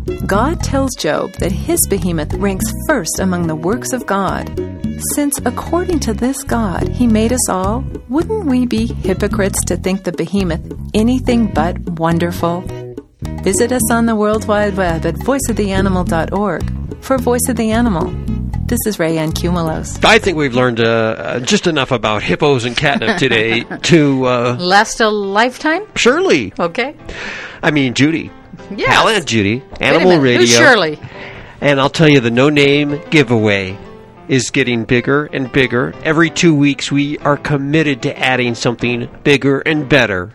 God tells Job that his behemoth ranks first among the works of God. Since, according to this God, he made us all, wouldn't we be hypocrites to think the behemoth anything but wonderful? Visit us on the World Wide Web at voice of the animal dot org for Voice of the Animal. This is Rayanne Cumulos. I think we've learned uh, just enough about hippos and catnip today to... Uh, Last a lifetime? Shirley. Okay. I mean, Judy. Yes. Hal and Judy. Animal Radio. Who's Shirley? And I'll tell you, the no-name giveaway is getting bigger and bigger. Every two weeks, we are committed to adding something bigger and better.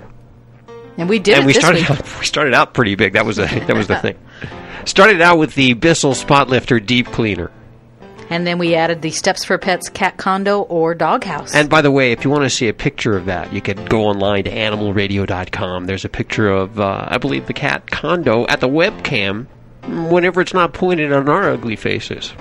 And we did and it we this started week. Out, we started out pretty big. That was a, that was the thing. Started out with the Bissell Spot Lifter Deep Cleaner. And then we added the Steps for Pets cat condo or doghouse. And by the way, if you want to see a picture of that, you can go online to animal radio dot com. There's a picture of, uh, I believe, the cat condo at the webcam whenever it's not pointed on our ugly faces.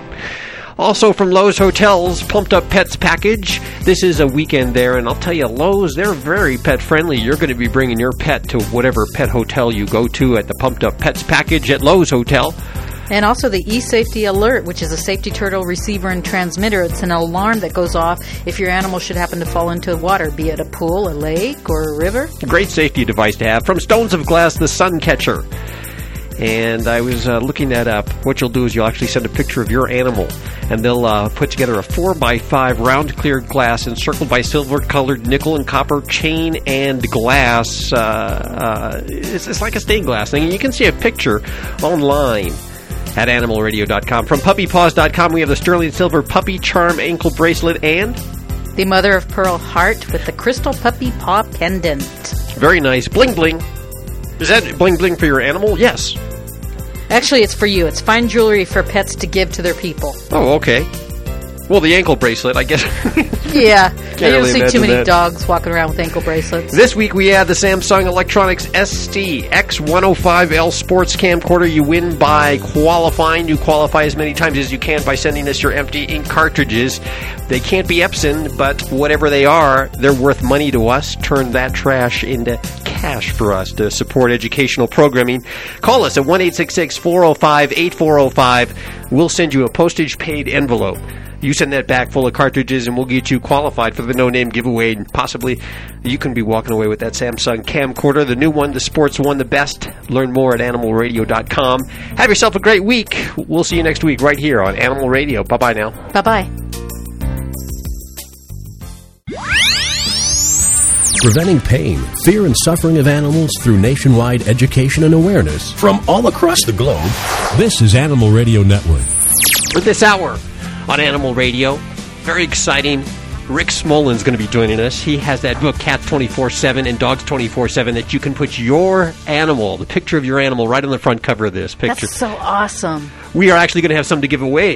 Also from Lowe's Hotels, Pumped Up Pets Package. This is a weekend there, and I'll tell you, Lowe's, they're very pet-friendly. You're going to be bringing your pet to whatever pet hotel you go to at the Pumped Up Pets Package at Lowe's Hotel. And also the eSafety Alert, which is a safety turtle receiver and transmitter. It's an alarm that goes off if your animal should happen to fall into water, be it a pool, a lake, or a river. Great safety device to have. From Stones of Glass, the Sun Catcher. And I was uh, looking that up. What you'll do is you'll actually send a picture of your animal, and they'll uh, put together a four by five round clear glass encircled by silver-colored nickel and copper chain and glass. Uh, uh, it's, it's like a stained glass thing, and you can see a picture online. at animal radio dot com. From puppy paws dot com, we have the sterling silver puppy charm ankle bracelet and the mother of pearl heart with the crystal puppy paw pendant. Very nice. Bling bling. Is that bling bling for your animal? Yes. Actually, it's for you. It's fine jewelry for pets to give to their people. Oh, okay. Well, the ankle bracelet, I guess. Yeah. I don't really see too many that. dogs walking around with ankle bracelets. This week we have the Samsung Electronics S T X one oh five L Sports Camcorder. You win by qualifying. You qualify as many times as you can by sending us your empty ink cartridges. They can't be Epson, but whatever they are, they're worth money to us. Turn that trash into cash for us to support educational programming. Call us at one eight six six, four oh five, eight four oh five. We'll send you a postage-paid envelope. You send that back full of cartridges, and we'll get you qualified for the no-name giveaway, and possibly you can be walking away with that Samsung camcorder, the new one, the sports one, the best. Learn more at animal radio dot com. Have yourself a great week. We'll see you next week right here on Animal Radio. Bye-bye now. Bye-bye. Preventing pain, fear, and suffering of animals through nationwide education and awareness from all across the globe. This is Animal Radio Network. For this hour on Animal Radio, very exciting. Rick Smolin's going to be joining us. He has that book, Cats twenty-four seven and Dogs twenty-four seven, that you can put your animal, the picture of your animal, right on the front cover of this picture. That's so awesome. We are actually going to have something to give away.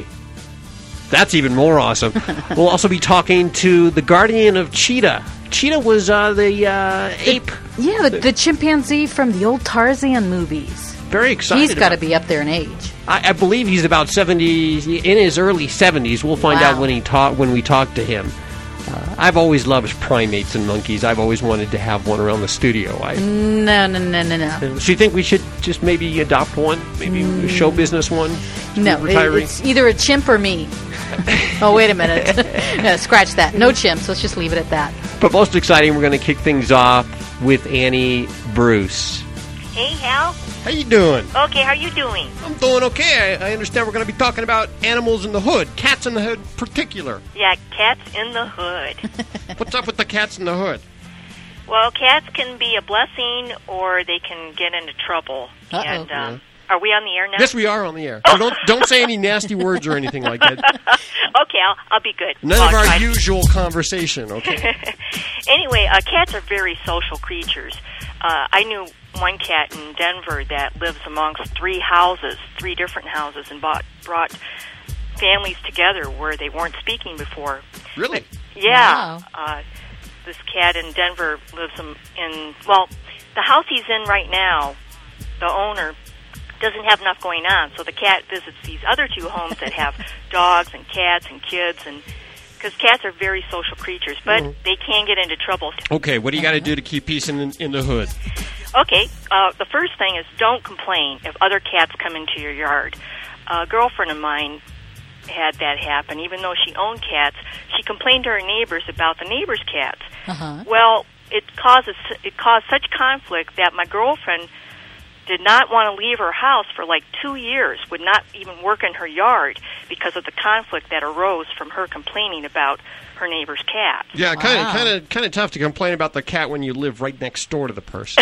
That's even more awesome. We'll also be talking to the guardian of Cheetah. Cheetah was uh, the uh, ape. Yeah, the, the chimpanzee from the old Tarzan movies. Very excited. He's got to be up there in age. I, I believe he's about seventy, in his early seventies. We'll find Wow. out when he talk when we talk to him. Uh, I've always loved primates and monkeys. I've always wanted to have one around the studio. I, No, no, no, no, no. so you think we should just maybe adopt one? Maybe a show business one? No, it- Retiree? it's either a chimp or me. Oh, wait a minute. No, scratch that. No chimps. Let's just leave it at that. But most exciting, we're going to kick things off with Annie Bruce. Hey, Hal. How you doing? Okay, how you doing? I'm doing okay. I, I understand we're going to be talking about animals in the hood, cats in the hood in particular. Yeah, cats in the hood. What's up with the cats in the hood? Well, cats can be a blessing or they can get into trouble. Uh-oh. And um, are we on the air now? Yes, we are on the air. So don't don't say any nasty words or anything like that. Okay, I'll, I'll be good. None I'll of our try. usual conversation, okay? Anyway, uh, cats are very social creatures. Uh, I knew one cat in Denver that lives amongst three houses, three different houses, and bought, brought families together where they weren't speaking before. Really? Yeah. Wow. Uh, this cat in Denver lives in, in, well, the house he's in right now, the owner doesn't have enough going on, so the cat visits these other two homes that have dogs and cats and kids, and because cats are very social creatures, but Mhm. they can get into trouble. Okay, what do you got to do to keep peace in, in the hood? Okay, uh, the first thing is don't complain if other cats come into your yard. A girlfriend of mine had that happen. Even though she owned cats, she complained to her neighbors about the neighbors' cats. Uh-huh. Well, it causes it caused such conflict that my girlfriend did not want to leave her house for like two years, would not even work in her yard because of the conflict that arose from her complaining about her neighbor's cat. Yeah, kind of Wow. kind of kind of tough to complain about the cat when you live right next door to the person.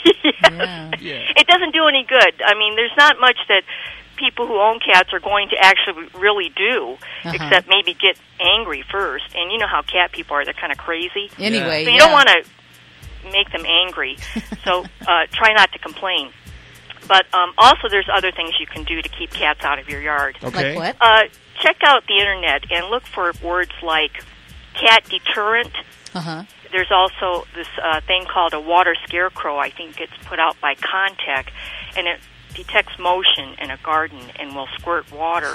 Yeah. It doesn't do any good. I mean, there's not much that people who own cats are going to actually really do, Uh-huh. except maybe get angry first. And you know how cat people are; they're kind of crazy. Anyway, so you yeah. don't want to make them angry. So uh, try not to complain. But um, also, there's other things you can do to keep cats out of your yard. Okay. Like what? Uh, check out the internet and look for words like cat deterrent. Uh-huh. There's also this uh, thing called a water scarecrow. I think it's put out by Contech, and it detects motion in a garden and will squirt water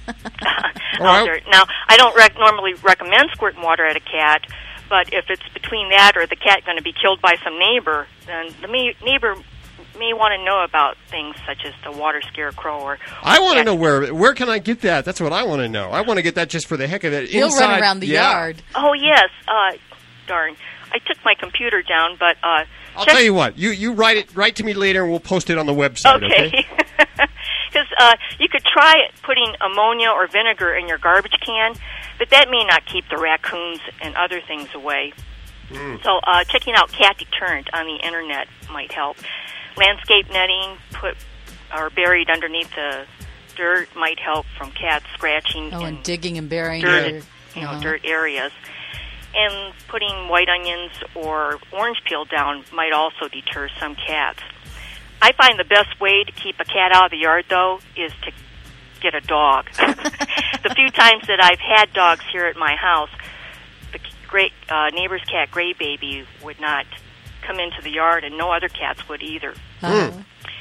out right. there. Now, I don't rec- normally recommend squirting water at a cat, but if it's between that or the cat going to be killed by some neighbor, then the me- neighbor may want to know about things such as the water scarecrow or... I want to know where where can I get that? That's what I want to know. I want to get that just for the heck of it. He'll Inside, run around the yeah. yard. Oh, yes. Uh, darn. I took my computer down, but... Uh, I'll check- tell you what. You you write it write to me later, and we'll post it on the website. Okay. Okay. Because uh, you could try putting ammonia or vinegar in your garbage can, but that may not keep the raccoons and other things away. Mm. So uh, checking out cat deterrent on the internet might help. Landscape netting put or buried underneath the dirt might help from cats scratching. Oh, and digging and burying dirt, your, you know, uh-huh. dirt areas. And putting white onions or orange peel down might also deter some cats. I find the best way to keep a cat out of the yard, though, is to get a dog. The few times that I've had dogs here at my house, the great uh, neighbor's cat, Gray Baby, would not come into the yard, and no other cats would either. Uh-huh.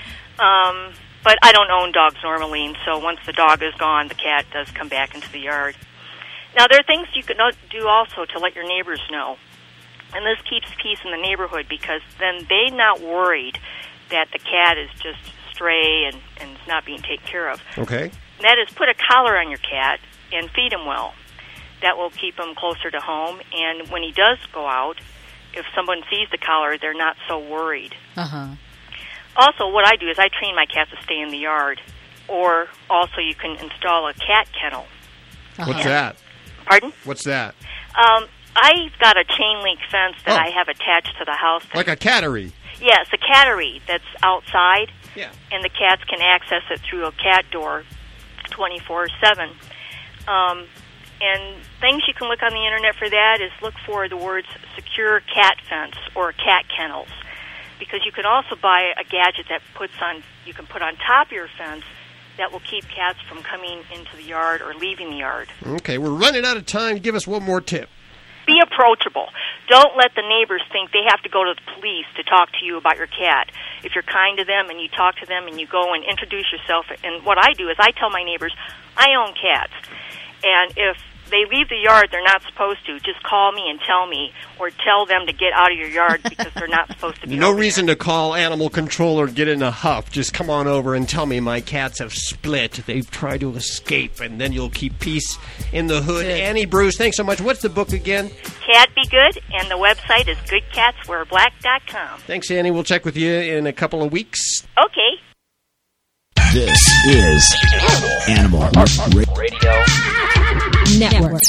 Um, but I don't own dogs normally, and so once the dog is gone, the cat does come back into the yard. Now, there are things you can do also to let your neighbors know, and this keeps peace in the neighborhood because then they're not worried that the cat is just stray and, and is not being taken care of. Okay. And that is, put a collar on your cat and feed him well. That will keep him closer to home, and when he does go out, if someone sees the collar, they're not so worried. Uh-huh. Also, what I do is I train my cats to stay in the yard, or also you can install a cat kennel. Uh-huh. What's that? Pardon? What's that? Um, I've got a chain link fence that Oh. I have attached to the house. Like a cattery. Yes, a cattery that's outside, Yeah. and the cats can access it through a cat door twenty-four seven. Um, and things you can look on the internet for that is look for the words secure cat fence or cat kennels, because you can also buy a gadget that puts on you can put on top of your fence that will keep cats from coming into the yard or leaving the yard. Okay, we're running out of time. Give us one more tip. Be approachable. Don't let the neighbors think they have to go to the police to talk to you about your cat. If you're kind to them and you talk to them and you go and introduce yourself, and what I do is I tell my neighbors, I own cats. And if they leave the yard they're not supposed to, just call me and tell me, or tell them to get out of your yard because they're not supposed to be No over reason to call animal control or get in a huff. Just come on over and tell me my cats have split. They've tried to escape, and then you'll keep peace in the hood. Good. Annie Bruce, thanks so much. What's the book again? Cat Be Good, and the website is good cats wear black dot com. Thanks, Annie. We'll check with you in a couple of weeks. Okay. This is Animal Radio Network.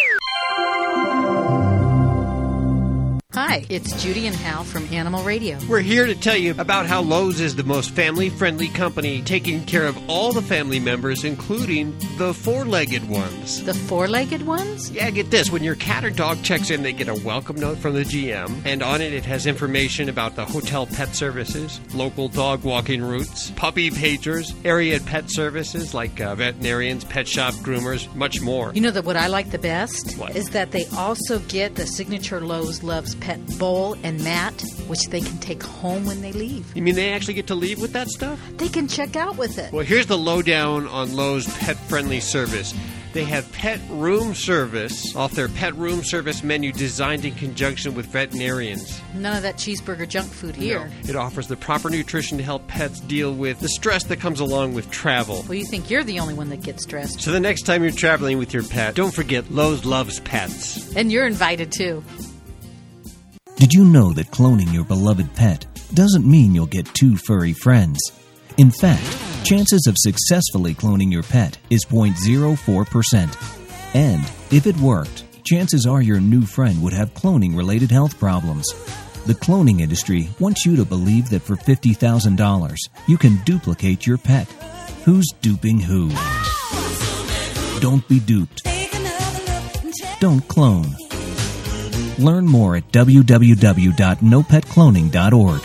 Hi, it's Judy and Hal from Animal Radio. We're here to tell you about how Lowe's is the most family-friendly company, taking care of all the family members, including the four-legged ones. The four-legged ones? Yeah, get this. When your cat or dog checks in, they get a welcome note from the G M, and on it it has information about the hotel pet services, local dog walking routes, puppy pagers, area pet services like uh, veterinarians, pet shop groomers, much more. You know that what I like the best What? is that they also get the signature Lowe's Loves Pet bowl and mat, which they can take home when they leave. You mean they actually get to leave with that stuff? They can check out with it. Well, here's the lowdown on Lowe's pet-friendly service. They have pet room service off their pet room service menu, designed in conjunction with veterinarians. None of that cheeseburger junk food here. No, it offers the proper nutrition to help pets deal with the stress that comes along with travel. Well, you think you're the only one that gets stressed. So the next time you're traveling with your pet, don't forget Lowe's loves pets. And you're invited too. Did you know that cloning your beloved pet doesn't mean you'll get two furry friends? In fact, chances of successfully cloning your pet is zero point zero four percent. And if it worked, chances are your new friend would have cloning-related health problems. The cloning industry wants you to believe that for fifty thousand dollars, you can duplicate your pet. Who's duping who? Don't be duped. Don't clone. Learn more at w w w dot no pet cloning dot org.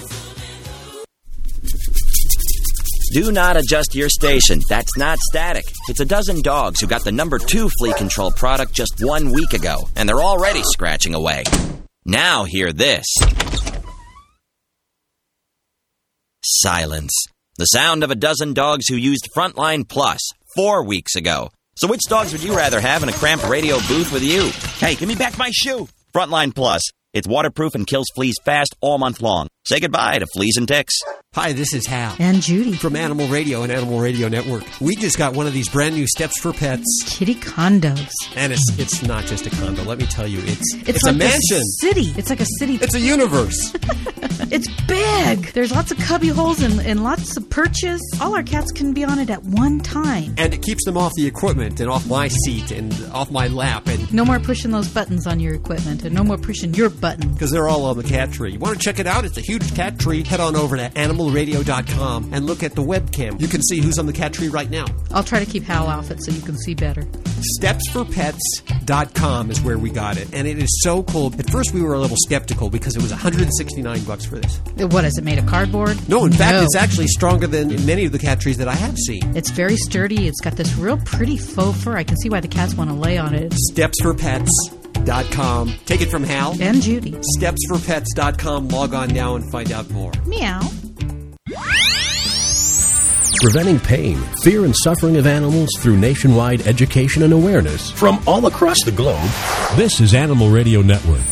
Do not adjust your station. That's not static. It's a dozen dogs who got the number two flea control product just one week ago, and they're already scratching away. Now hear this. Silence. The sound of a dozen dogs who used Frontline Plus four weeks ago. So which dogs would you rather have in a cramped radio booth with you? Hey, give me back my shoe. Frontline Plus. It's waterproof and kills fleas fast all month long. Say goodbye to fleas and ticks. Hi, this is Hal. And Judy. From Animal Radio and Animal Radio Network. We just got one of these brand new Steps for Pets. Kitty condos. And it's it's not just a condo. Let me tell you, it's It's, it's like a mansion. city. It's like a city. It's a universe. It's big. There's lots of cubby holes and, and lots of perches. All our cats can be on it at one time. And it keeps them off the equipment and off my seat and off my lap. And No more pushing those buttons on your equipment, and no more pushing your button. because they're all on the cat tree. You want to check it out? It's a huge huge cat tree, head on over to animal radio dot com and look at the webcam. You can see who's on the cat tree right now. I'll try to keep Hal off it so you can see better. steps for pets dot com is where we got it, and it is so cool. At first we were a little skeptical because it was one hundred sixty-nine bucks for this. What, is it made of cardboard? No, in fact, No. it's actually stronger than many of the cat trees that I have seen. It's very sturdy. It's got this real pretty faux fur. I can see why the cats want to lay on it. steps for pets dot com. Take it from Hal. And Judy. steps for pets dot com. Log on now and find out more. Meow. Preventing pain, fear, and suffering of animals through nationwide education and awareness from all across the globe. This is Animal Radio Network.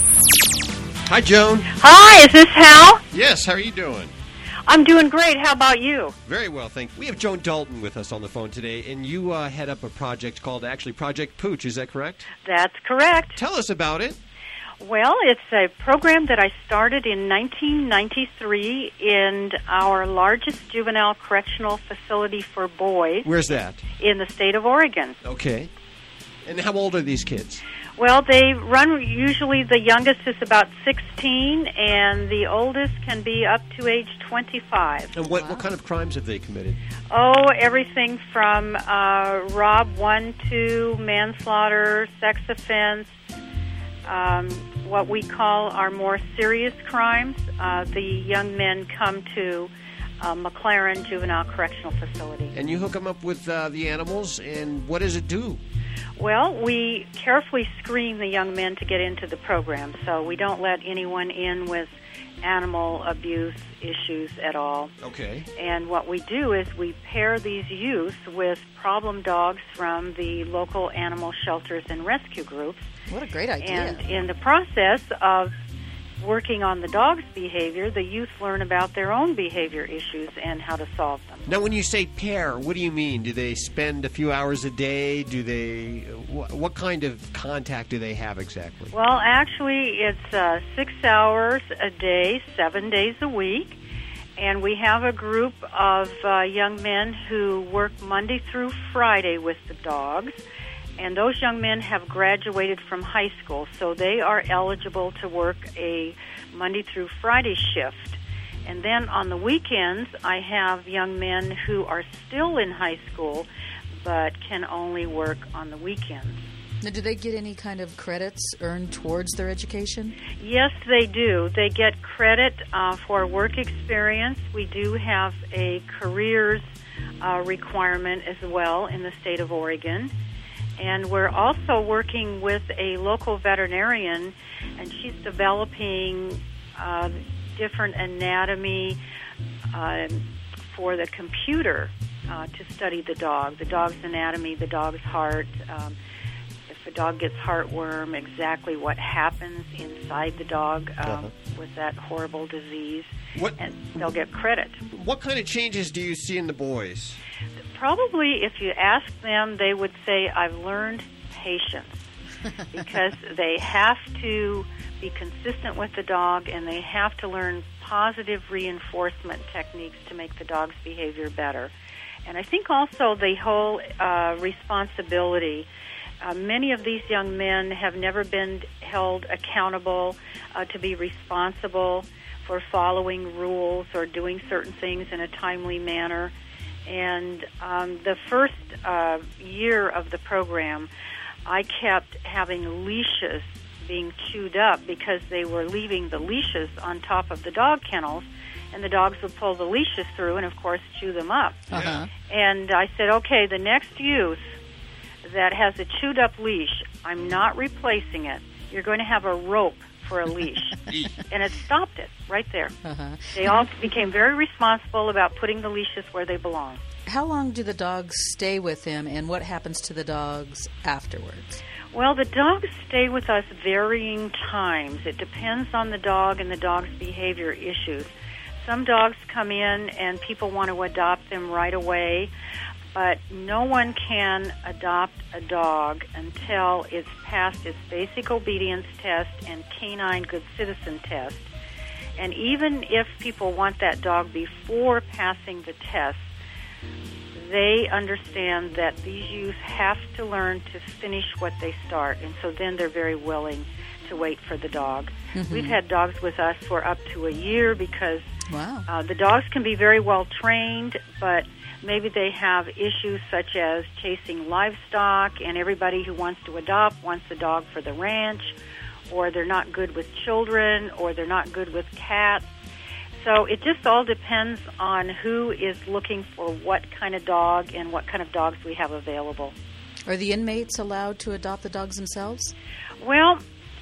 Hi, Joan. Hi, is this Hal? Yes, how are you doing? I'm doing great. How about you? Very well, thank you. We have Joan Dalton with us on the phone today, and you uh, head up a project called, actually, Project Pooch. Is that correct? That's correct. Tell us about it. Well, it's a program that I started in nineteen ninety-three in our largest juvenile correctional facility for boys. Where's that? In the state of Oregon. Okay. And how old are these kids? Well, they run, usually the youngest is about sixteen, and the oldest can be up to age twenty-five. And what, what kind of crimes have they committed? Oh, everything from uh, rob one, two, manslaughter, sex offense, um, what we call our more serious crimes. Uh, the young men come to uh, McLaren Juvenile Correctional Facility. And you hook them up with uh, the animals, and what does it do? Well, we carefully screen the young men to get into the program, so we don't let anyone in with animal abuse issues at all. Okay. And what we do is we pair these youth with problem dogs from the local animal shelters and rescue groups. What a great idea. And in the process of working on the dog's behavior, the youth learn about their own behavior issues and how to solve them. Now, when you say pair, what do you mean? Do they spend a few hours a day? Do they? Wh- what kind of contact do they have exactly? Well, actually, it's uh, six hours a day, seven days a week. And we have a group of uh, young men who work Monday through Friday with the dogs. And those young men have graduated from high school, so they are eligible to work a Monday through Friday shift. And then on the weekends, I have young men who are still in high school, but can only work on the weekends. Now, do they get any kind of credits earned towards their education? Yes, they do. They get credit uh, for work experience. We do have a careers uh, requirement as well in the state of Oregon. And we're also working with a local veterinarian, and she's developing uh, different anatomy uh, for the computer uh, to study the dog, the dog's anatomy, the dog's heart. Um, if a dog gets heartworm, exactly what happens inside the dog um, uh-huh. with that horrible disease. What? And they'll get credit. What kind of changes do you see in the boys? Probably, if you ask them, they would say, I've learned patience, because they have to be consistent with the dog, and they have to learn positive reinforcement techniques to make the dog's behavior better. And I think also the whole uh, responsibility. Uh, many of these young men have never been held accountable uh, to be responsible for following rules or doing certain things in a timely manner. And um, the first uh, year of the program, I kept having leashes being chewed up because they were leaving the leashes on top of the dog kennels, and the dogs would pull the leashes through and, of course, chew them up. Uh-huh. And I said, okay, the next youth that has a chewed-up leash, I'm not replacing it. You're going to have a rope for a leash. And it stopped it right there. Uh-huh. They all became very responsible about putting the leashes where they belong. How long do the dogs stay with them, and what happens to the dogs afterwards? Well, the dogs stay with us varying times. It depends on the dog and the dog's behavior issues. Some dogs come in and people want to adopt them right away, but no one can adopt a dog until it's passed its basic obedience test and canine good citizen test. And even if people want that dog before passing the test, they understand that these youth have to learn to finish what they start, and so then they're very willing to wait for the dog. Mhm. We've had dogs with us for up to a year because Wow. uh, the dogs can be very well trained, but maybe they have issues such as chasing livestock, and everybody who wants to adopt wants the dog for the ranch, or they're not good with children, or they're not good with cats. So it just all depends on who is looking for what kind of dog and what kind of dogs we have available. Are the inmates allowed to adopt the dogs themselves? Well,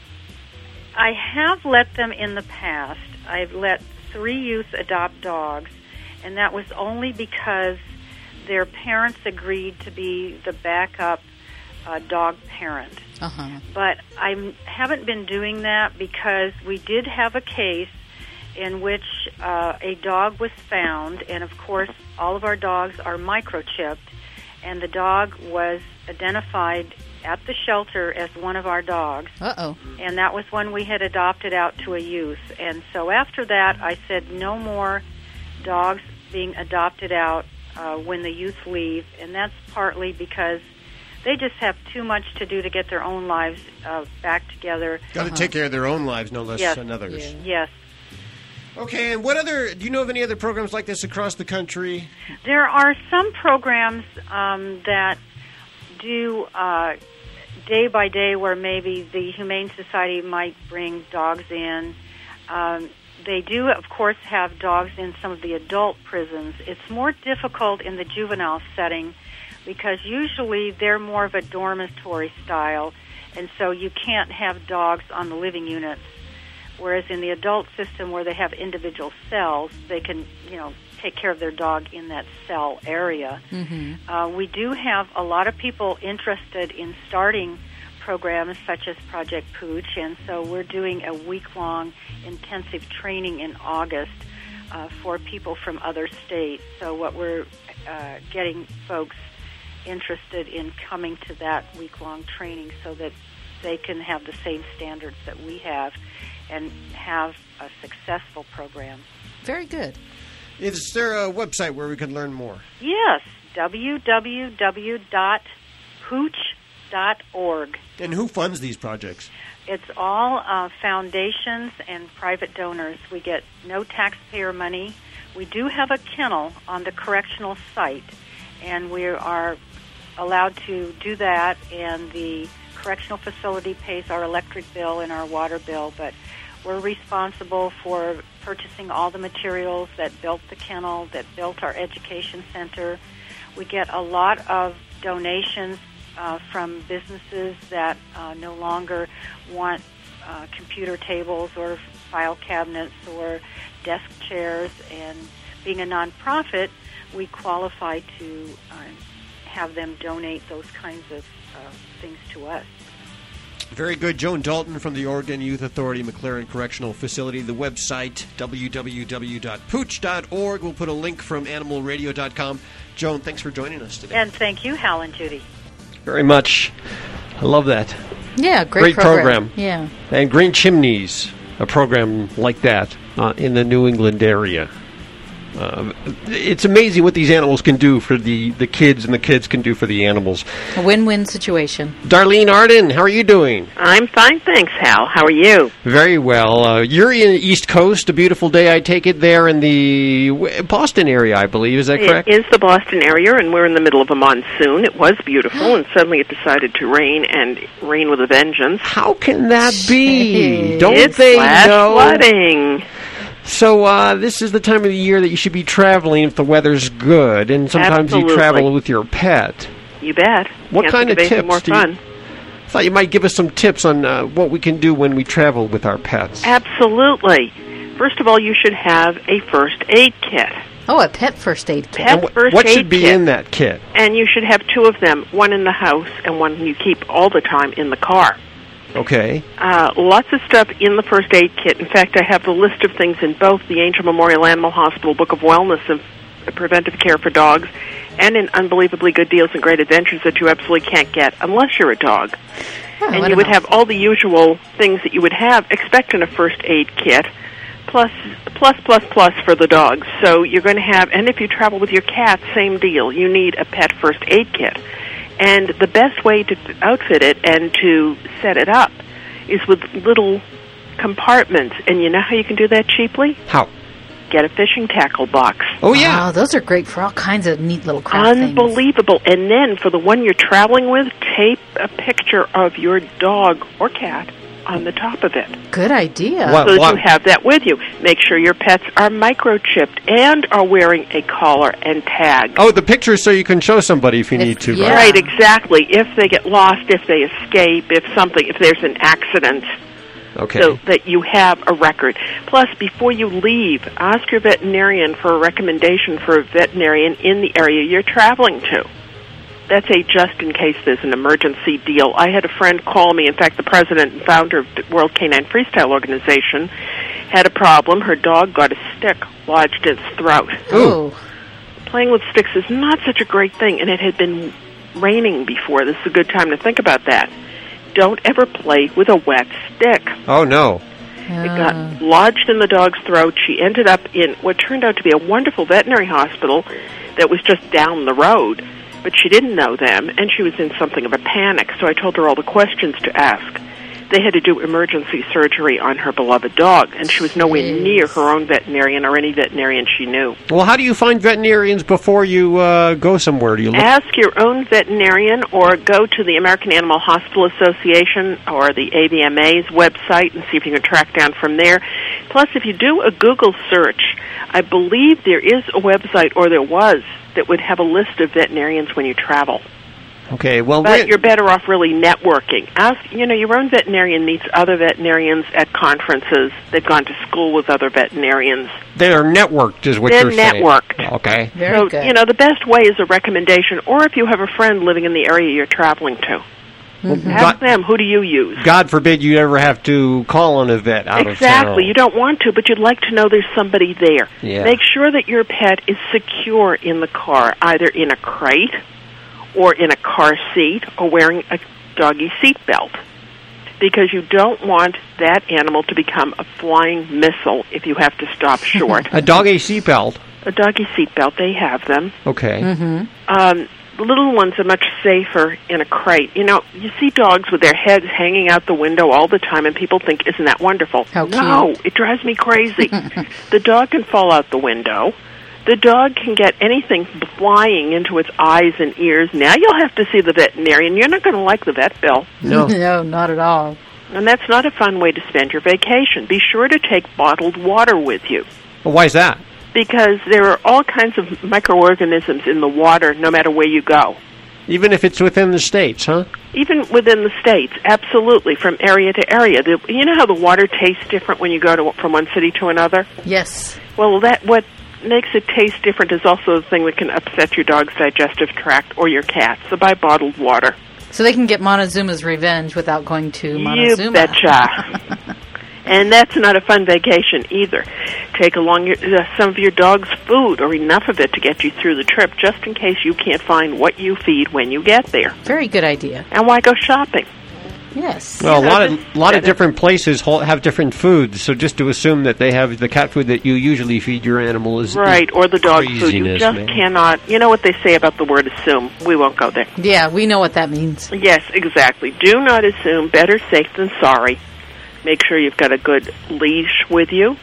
I have let them in the past. I've let three youths adopt dogs, and that was only because their parents agreed to be the backup uh, dog parent. Uh-huh. But I haven't been doing that because we did have a case in which uh, a dog was found, and of course all of our dogs are microchipped, and the dog was identified at the shelter as one of our dogs. Uh-oh. And that was one we had adopted out to a youth. And so after that, I said no more dogs being adopted out uh, when the youth leave, and that's partly because they just have too much to do to get their own lives uh, back together. Got to Uh-huh. take care of their own lives, no less Yes. than others. Yeah. Yes. Okay, and what other, do you know of any other programs like this across the country? There are some programs um, that do uh, day by day where maybe the Humane Society might bring dogs in. Um, they do, of course, have dogs in some of the adult prisons. It's more difficult in the juvenile setting because usually they're more of a dormitory style, and so you can't have dogs on the living units. Whereas in the adult system where they have individual cells, they can, you know, take care of their dog in that cell area. Mm-hmm. Uh, we do have a lot of people interested in starting programs such as Project Pooch, and so we're doing a week-long intensive training in August uh, for people from other states. So what we're uh, getting folks interested in coming to that week-long training so that they can have the same standards that we have and have a successful program. Very good. Is there a website where we can learn more? Yes, w w w dot pooch dot org. And who funds these projects? It's all uh, foundations and private donors. We get no taxpayer money. We do have a kennel on the correctional site, and we are allowed to do that, and the correctional facility pays our electric bill and our water bill, but we're responsible for purchasing all the materials that built the kennel, that built our education center. We get a lot of donations uh, from businesses that uh, no longer want uh, computer tables or file cabinets or desk chairs, and being a nonprofit, we qualify to uh, have them donate those kinds of uh, things to us. Very good. Joan Dalton from the Oregon Youth Authority McLaren Correctional Facility. The website, w w w dot pooch dot org. We'll put a link from animal radio dot com. Joan, thanks for joining us today. And thank you, Hal and Judy. Very much. I love that. Yeah, great, Great program. Yeah. And Green Chimneys, a program like that uh, in the New England area. Uh, it's amazing what these animals can do for the, the kids, and the kids can do for the animals. A win-win situation. Darlene Arden, how are you doing? I'm fine, thanks, Hal. How are you? Very well. Uh, you're in the East Coast, a beautiful day, I take it, there in the Boston area, I believe. Is that correct? It is the Boston area, and we're in the middle of a monsoon. It was beautiful, and suddenly it decided to rain, and rain with a vengeance. How can that be? Don't it's they flash know? flooding. So uh, this is the time of the year that you should be traveling if the weather's good, and sometimes Absolutely. you travel with your pet. You bet. What Can't kind of think anything tips do more you... fun. I thought you might give us some tips on uh, what we can do when we travel with our pets. Absolutely. First of all, you should have a first aid kit. Oh, a pet first aid kit. Pet And wh- first what aid should be kit. in that kit? And you should have two of them, one in the house and one you keep all the time in the car. Okay. Uh, lots of stuff in the first aid kit. In fact, I have the list of things in both the Angel Memorial Animal Hospital Book of Wellness and Preventive Care for Dogs, and in Unbelievably Good Deals and Great Adventures that you absolutely can't get unless you're a dog. Oh, and what you would about- have all the usual things that you would have expect in a first aid kit, plus, plus, plus, plus for the dogs. So you're going to have, and if you travel with your cat, same deal. You need a pet first aid kit. And the best way to outfit it and to set it up is with little compartments. And you know how you can do that cheaply? How? Get a fishing tackle box. Oh, yeah. Oh, those are great for all kinds of neat little craft things. Unbelievable. And then for the one you're traveling with, tape a picture of your dog or cat on the top of it. Good idea. What, so that what? you have that with you. Make sure your pets are microchipped and are wearing a collar and tag. Oh, the picture so you can show somebody if you if, need to. Yeah. Right, exactly. If they get lost, if they escape, if something, if there's an accident. Okay. So that you have a record. Plus, before you leave, ask your veterinarian for a recommendation for a veterinarian in the area you're traveling to. That's a just in case there's an emergency deal. I had a friend call me. In fact, the president and founder of the World Canine Freestyle Organization had a problem. Her dog got a stick lodged in its throat. Ooh. Playing with sticks is not such a great thing, and it had been raining before. This is a good time to think about that. Don't ever play with a wet stick. Oh, no. It got lodged in the dog's throat. She ended up in what turned out to be a wonderful veterinary hospital that was just down the road. But she didn't know them, and she was in something of a panic, so I told her all the questions to ask. They had to do emergency surgery on her beloved dog, and she was nowhere Jeez. near her own veterinarian or any veterinarian she knew. Well, how do you find veterinarians before you uh, go somewhere? Do you look- Ask your own veterinarian or go to the American Animal Hospital Association or the A V M A's website and see if you can track down from there. Plus, if you do a Google search, I believe there is a website, or there was, that would have a list of veterinarians when you travel. Okay, well, but you're better off really networking. Ask, you know, your own veterinarian meets other veterinarians at conferences. They've gone to school with other veterinarians. They're networked, is what They're you're saying. They're networked. Okay. Very so, good. You know, the best way is a recommendation, or if you have a friend living in the area you're traveling to. Mm-hmm. Ask God, them, who do you use? God forbid you ever have to call on a vet out exactly. of town. Exactly. You don't want to, but you'd like to know there's somebody there. Yeah. Make sure that your pet is secure in the car, either in a crate or in a car seat, or wearing a doggy seat belt, because you don't want that animal to become a flying missile if you have to stop short. A doggy seat belt? A doggy seat belt, they have them. Okay. Mm-hmm. Um, the little ones are much safer in a crate. You know, you see dogs with their heads hanging out the window all the time, and people think, isn't that wonderful? How cute. No, it drives me crazy. The dog can fall out the window. The dog can get anything flying into its eyes and ears. Now you'll have to see the veterinarian. You're not going to like the vet bill. No. No, not at all. And that's not a fun way to spend your vacation. Be sure to take bottled water with you. Well, why is that? Because there are all kinds of microorganisms in the water no matter where you go. Even if it's within the states, huh? Even within the states, absolutely, from area to area. The, you know how the water tastes different when you go to, from one city to another? Yes. Well, that what makes it taste different is also the thing that can upset your dog's digestive tract or your cat. So buy bottled water. So they can get Montezuma's revenge without going to Montezuma. You betcha. And that's not a fun vacation either. Take along your, uh, some of your dog's food, or enough of it to get you through the trip, just in case you can't find what you feed when you get there. Very good idea. And why go shopping? Yes. Well, you a know, lot of lot of different places have different foods, so just to assume that they have the cat food that you usually feed your animal is right, or the dog food. You just man. cannot. You know what they say about the word assume. We won't go there. Yeah, we know what that means. Yes, exactly. Do not assume. Better safe than sorry. Make sure you've got a good leash with you.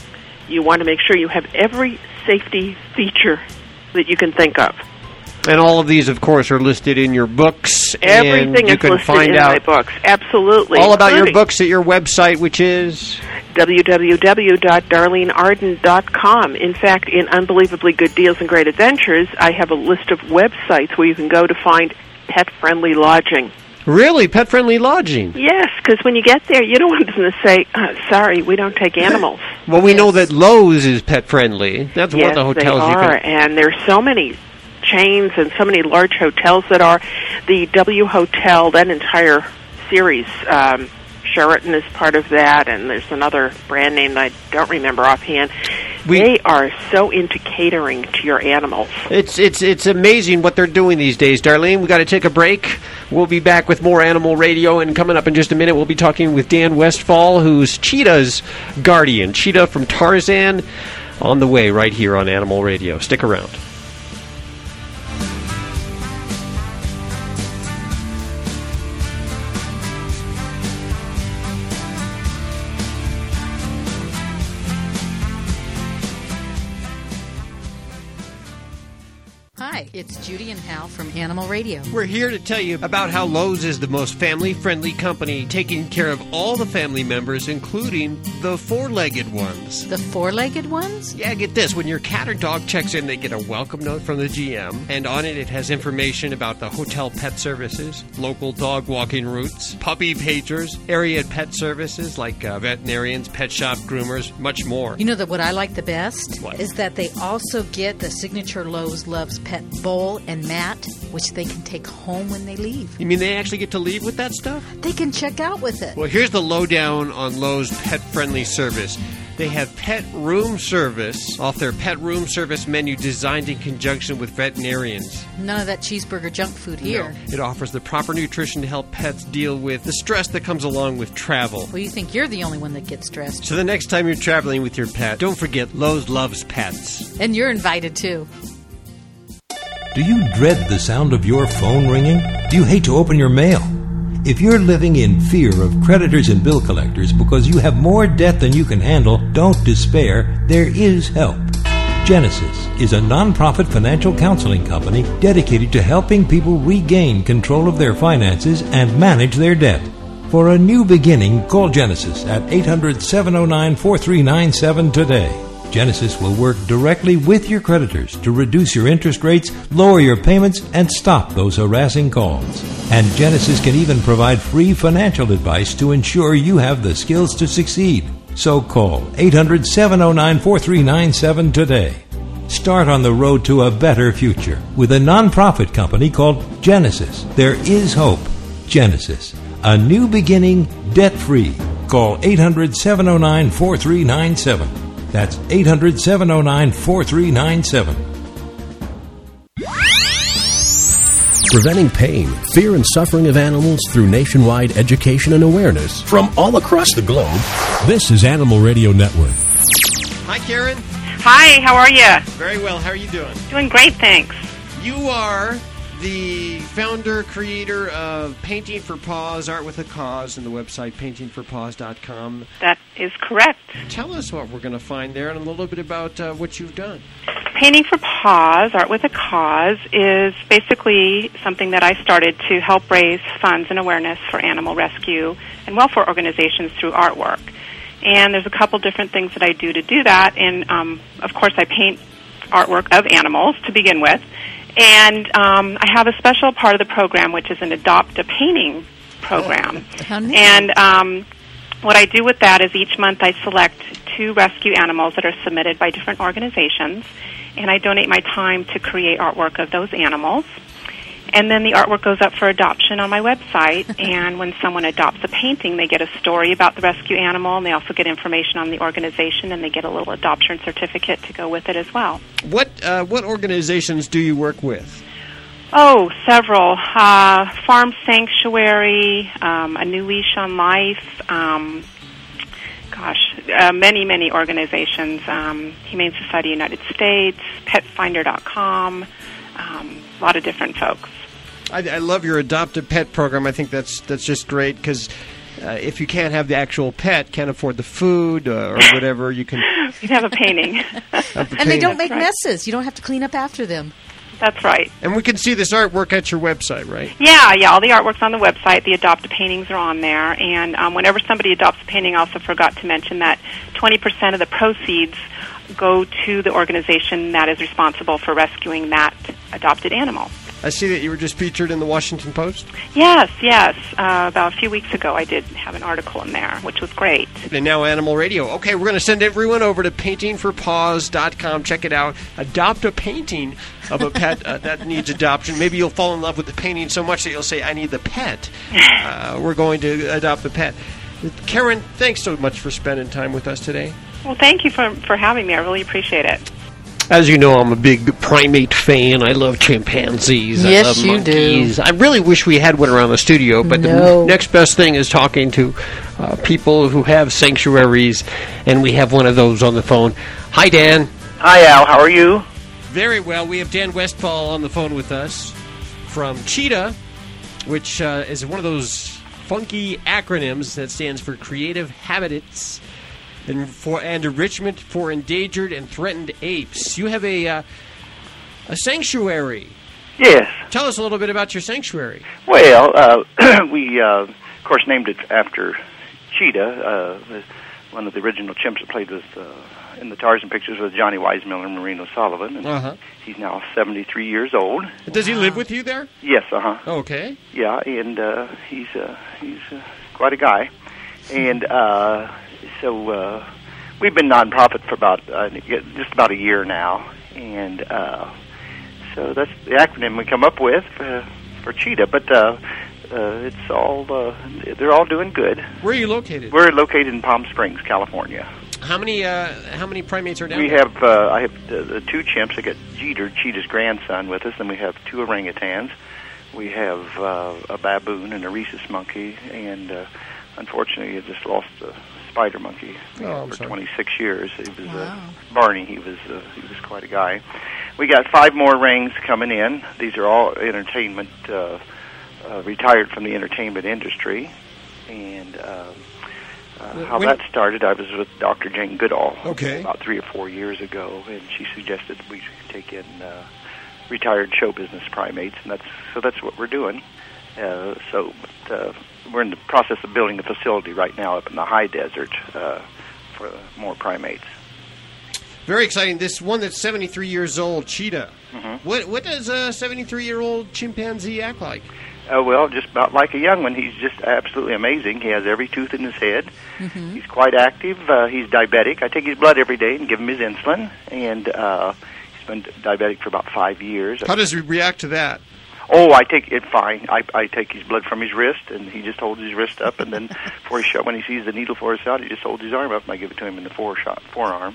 You want to make sure you have every safety feature that you can think of. And all of these, of course, are listed in your books. Everything and you is can listed find in out my books. Absolutely. All about including your books at your website, which is w w w dot darlene arden dot com. In fact, in Unbelievably Good Deals and Great Adventures, I have a list of websites where you can go to find pet-friendly lodging. Really? Pet-friendly lodging? Yes, because when you get there, you don't want them to say, uh, sorry, we don't take animals. Well, we yes. know that Lowe's is pet-friendly. That's yes, one of the hotels they you are, can... and there's so many chains and so many large hotels that are. The W Hotel, that entire series, um, Sheraton is part of that, and there's another brand name that I don't remember offhand. We, they are so into catering to your animals. It's it's it's amazing what they're doing these days, Darlene. We've got to take a break. We'll be back with more Animal Radio, and coming up in just a minute, we'll be talking with Dan Westfall, who's Cheetah's guardian. Cheetah from Tarzan, on the way right here on Animal Radio. Stick around. Hi, it's Judy and Hal from Animal Radio. We're here to tell you about how Lowe's is the most family-friendly company, taking care of all the family members, including the four-legged ones. The four-legged ones? Yeah, get this. When your cat or dog checks in, they get a welcome note from the G M, and on it, it has information about the hotel pet services, local dog walking routes, puppy pagers, area pet services like uh, veterinarians, pet shop groomers, much more. You know that what I like the best What? is that they also get the signature Lowe's Loves Pet bowl and mat, which they can take home when they leave. You mean they actually get to leave with that stuff? They can check out with it. Well, here's the lowdown on Lowe's pet-friendly service. They have pet room service off their pet room service menu designed in conjunction with veterinarians. None of that cheeseburger junk food here. No, it offers the proper nutrition to help pets deal with the stress that comes along with travel. Well, you think you're the only one that gets stressed. So the next time you're traveling with your pet, don't forget Lowe's Loves Pets. And you're invited too. Do you dread the sound of your phone ringing? Do you hate to open your mail? If you're living in fear of creditors and bill collectors because you have more debt than you can handle, don't despair. There is help. Genesis is a nonprofit financial counseling company dedicated to helping people regain control of their finances and manage their debt. For a new beginning, call Genesis at eight hundred, seven oh nine, four three nine seven today. Genesis will work directly with your creditors to reduce your interest rates, lower your payments, and stop those harassing calls. And Genesis can even provide free financial advice to ensure you have the skills to succeed. So call eight hundred, seven oh nine, four three nine seven today. Start on the road to a better future with a nonprofit company called Genesis. There is hope. Genesis, a new beginning, debt-free. Call eight hundred, seven oh nine, four three nine seven. That's eight hundred, seven oh nine, four three nine seven. Preventing pain, fear, and suffering of animals through nationwide education and awareness from all across the globe. This is Animal Radio Network. Hi, Karen. Hi, how are you? Very well. How are you doing? Doing great, thanks. You are the founder, creator of Painting for Paws, Art with a Cause, and the website painting for paws dot com. That is correct. Tell us what we're going to find there and a little bit about uh, what you've done. Painting for Paws, Art with a Cause, is basically something that I started to help raise funds and awareness for animal rescue and welfare organizations through artwork. And there's a couple different things that I do to do that. And, um, of course, I paint artwork of animals to begin with. And um, I have a special part of the program, which is an Adopt a Painting program. How neat. And um, what I do with that is each month I select two rescue animals that are submitted by different organizations, and I donate my time to create artwork of those animals. And then the artwork goes up for adoption on my website, and when someone adopts a painting, they get a story about the rescue animal, and they also get information on the organization, and they get a little adoption certificate to go with it as well. What uh, what organizations do you work with? Oh, several. Uh, Farm Sanctuary, um, A New Leash on Life, um, gosh, uh, many, many organizations, um, Humane Society United States, pet finder dot com, um, a lot of different folks. I, I love your Adopt a Pet program. I think that's that's just great because uh, if you can't have the actual pet, can't afford the food uh, or whatever, you can... You can have a painting. have a And painting. they don't make That's right. messes. You don't have to clean up after them. That's right. And we can see this artwork at your website, right? Yeah, yeah, all the artwork's on the website. The Adopt a Paintings are on there. And um, whenever somebody adopts a painting, I also forgot to mention that twenty percent of the proceeds go to the organization that is responsible for rescuing that adopted animal. I see that you were just featured in the Washington Post. Yes, yes. Uh, about a few weeks ago, I did have an article in there, which was great. And now Animal Radio. Okay, we're going to send everyone over to painting for paws dot com. Check it out. Adopt a painting of a pet uh, that needs adoption. Maybe you'll fall in love with the painting so much that you'll say, I need the pet. Uh, we're going to adopt the pet. Karen, thanks so much for spending time with us today. Well, thank you for, for having me. I really appreciate it. As you know, I'm a big primate fan. I love chimpanzees. Yes, I love you monkeys. do. I really wish we had one around the studio, but No. the next best thing is talking to uh, people who have sanctuaries, and we have one of those on the phone. Hi, Dan. Hi, Al. How are you? Very well. We have Dan Westfall on the phone with us from Cheetah, which uh, is one of those funky acronyms that stands for Creative Habitats and for and enrichment for endangered and threatened apes. You have a uh, A sanctuary. Yes. Tell us a little bit about your sanctuary. Well, uh, we, uh, of course, named it after Cheetah, uh, the, one of the original chimps that played with uh, in the Tarzan pictures with Johnny Weissmuller and Maureen O'Sullivan. And uh-huh. He's now seventy-three years old. Does he live with you there? Yes, uh-huh. Okay. Yeah, and uh, he's uh, he's uh, quite a guy. And uh, so uh, we've been nonprofit for about uh, just about a year now. And uh, so that's the acronym we come up with uh, for Cheetah. But uh, uh, it's all, uh, they're all doing good. Where are you located? We're located in Palm Springs, California. How many uh, how many primates are down we there? have, uh, I have the, the two chimps. I got Jeter, Cheetah's grandson, with us, and we have two orangutans. We have uh, a baboon and a rhesus monkey, and uh, unfortunately, I just lost a spider monkey oh, for sorry. twenty-six years. He was wow. uh, Barney. He was uh, he was quite a guy. We got five more rings coming in. These are all entertainment, uh, uh, retired from the entertainment industry, and. Uh, Uh, how when, that started, I was with Doctor Jane Goodall okay. about three or four years ago, and she suggested we take in uh, retired show business primates, and that's so that's what we're doing. Uh, so but, uh, we're in the process of building a facility right now up in the high desert uh, for more primates. Very exciting. This one that's seventy-three years old, Cheetah. Mm-hmm. What what does a seventy-three-year-old chimpanzee act like? Uh, well, just about like a young one. He's just absolutely amazing. He has every tooth in his head. Mm-hmm. He's quite active. Uh, he's diabetic. I take his blood every day and give him his insulin. And uh, he's been diabetic for about five years. How does he react to that? Oh, I take it fine. I, I take his blood from his wrist, and he just holds his wrist up. And then before he shot, when he sees the needle for his shot, he just holds his arm up, and I give it to him in the fore shot, forearm.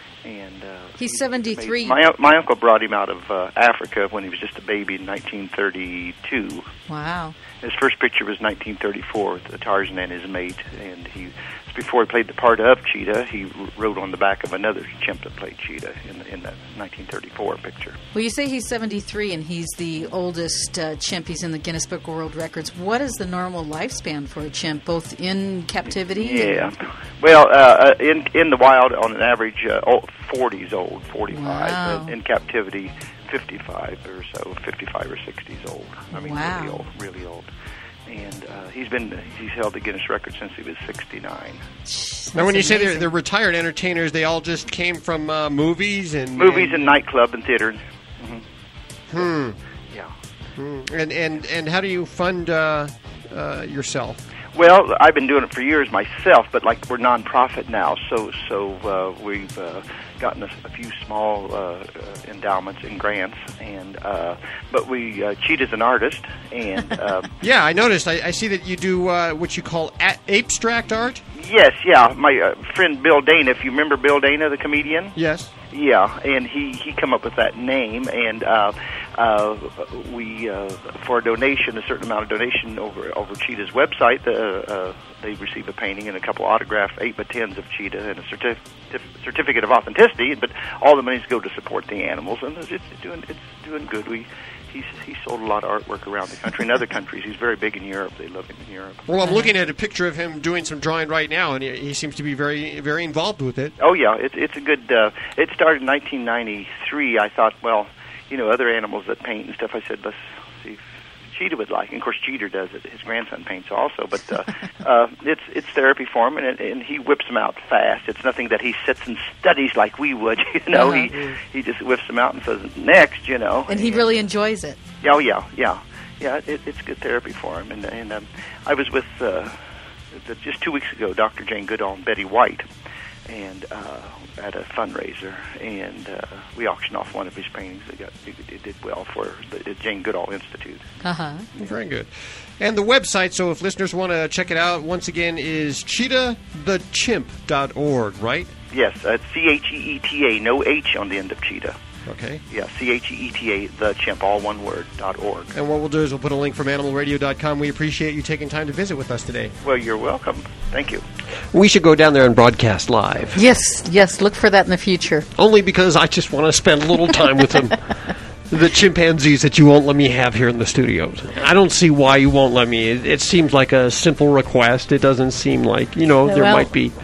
And uh, he's seventy-three. My my uncle brought him out of uh, Africa when he was just a baby in nineteen thirty-two. Wow. His first picture was nineteen thirty-four with the Tarzan and his mate, and he before he played the part of Cheetah, he rode on the back of another chimp that played Cheetah in the, in that nineteen thirty-four picture. Well, you say he's seventy-three and he's the oldest uh, chimp. He's in the Guinness Book of World Records. What is the normal lifespan for a chimp, both in captivity? Yeah. Well, uh, in in the wild, on an average, uh, forties old, forty-five. Wow. Uh, in captivity, fifty-five or so, fifty-five or sixties old. I mean, wow. really old, really old. And uh, he's been he's held the Guinness record since he was sixty-nine. Now, when you amazing. say they're, they're retired entertainers, they all just came from uh, movies and movies and, and nightclub and theater. Mm-hmm. Hmm. Yeah. Hmm. And and and how do you fund uh, uh, yourself? Well, I've been doing it for years myself, but like we're nonprofit now, so so uh, we've uh, gotten a, a few small uh, uh, endowments and grants, and uh, but we uh, Cheetah's an artist, and uh, yeah, I noticed. I, I see that you do uh, what you call a- abstract art. Yes, yeah. My uh, friend Bill Dana, if you remember Bill Dana, the comedian. Yes. Yeah, and he he come up with that name, and uh, uh, we uh, for a donation, a certain amount of donation over over Cheetah's website, uh, uh, they receive a painting and a couple autographed eight by tens of Cheetah and a certif- certificate of authenticity. But all the monies go to support the animals, and it's, it's doing it's doing good. We. He's, he sold a lot of artwork around the country. In other countries, he's very big in Europe. They love him in Europe. Well, I'm looking at a picture of him doing some drawing right now, and he, he seems to be very, very involved with it. Oh yeah, it's it's a good. Uh, it started in nineteen ninety-three. I thought, well, you know, other animals that paint and stuff. I said, let's see if Cheetah would like. And of course, Jeter does it. His grandson paints also, but uh, uh, it's it's therapy for him, and and he whips them out fast. It's nothing that he sits and studies like we would. You know, Uh-huh. he he just whips them out and says next. You know, And he really enjoys it. Oh yeah, yeah, yeah. It, it's good therapy for him. And and um, I was with uh, the, just two weeks ago, Doctor Jane Goodall and Betty White, and uh, at a fundraiser, and uh, we auctioned off one of his paintings. It got it, it did well for the Jane Goodall Institute. Uh-huh. Very good. And the website, so if listeners want to check it out, once again, is cheetah the chimp dot org, right? Yes, uh, C H E E T A, no H on the end of cheetah. Okay. Yeah, C H E E T A, the chimp, all one word, dot org. And what we'll do is we'll put a link from animal radio dot com. We appreciate you taking time to visit with us today. Well, you're welcome. Thank you. We should go down there and broadcast live. Yes, yes. Look for that in the future. Only because I just want to spend a little time with them. The chimpanzees that you won't let me have here in the studios. I don't see why you won't let me. It, it seems like a simple request. It doesn't seem like, you know, there Well, might be...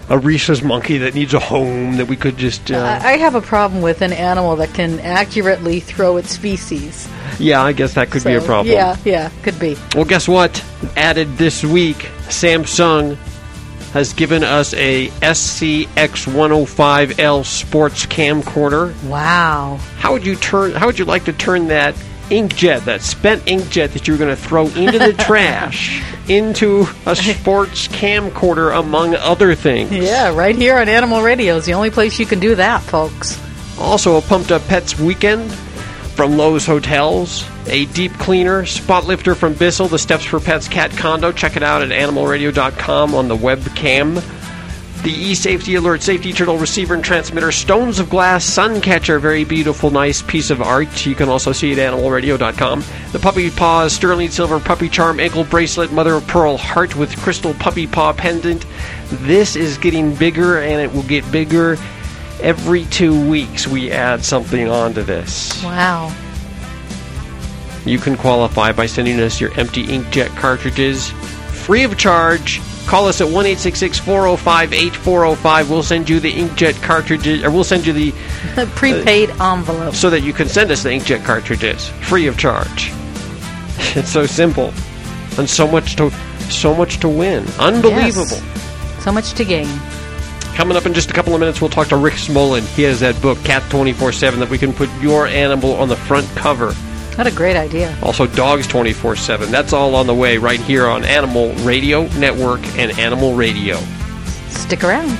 a rhesus monkey that needs a home that we could just... Uh, I have a problem with an animal that can accurately throw its feces. Yeah, I guess that could So, be a problem. Yeah, yeah, could be. Well, guess what? Added this week, Samsung has given us a S C X one oh five L sports camcorder. Wow. How would you turn? How would you like to turn that inkjet, that spent inkjet that you're going to throw into the trash, into a sports camcorder, among other things? Yeah, right here on Animal Radio is the only place you can do that, folks. Also, a Pumped Up Pets weekend from Lowe's Hotels, a deep cleaner, spot lifter from Bissell, the Steps for Pets cat condo. Check it out at animal radio dot com on the webcam. The eSafety Alert Safety Turtle receiver and transmitter, Stones of Glass Sun Catcher, very beautiful, nice piece of art. You can also see it at animal radio dot com. The Puppy Paws Sterling Silver Puppy Charm Ankle Bracelet, Mother of Pearl Heart with Crystal Puppy Paw Pendant. This is getting bigger, and it will get bigger. Every two weeks we add something onto this. Wow. You can qualify by sending us your empty inkjet cartridges free of charge. Call us at one eight six six, four oh five, eight four oh five. We'll send you the inkjet cartridges, or we'll send you the prepaid uh, envelope so that you can send us the inkjet cartridges free of charge. It's so simple, and so much to so much to win. Unbelievable. Yes. So much to gain. Coming up in just a couple of minutes, we'll talk to Rick Smolin. He has that book, Cat twenty-four seven, that we can put your animal on the front cover. What a great idea. Also, Dogs twenty-four seven. That's all on the way right here on Animal Radio Network and Animal Radio. Stick around.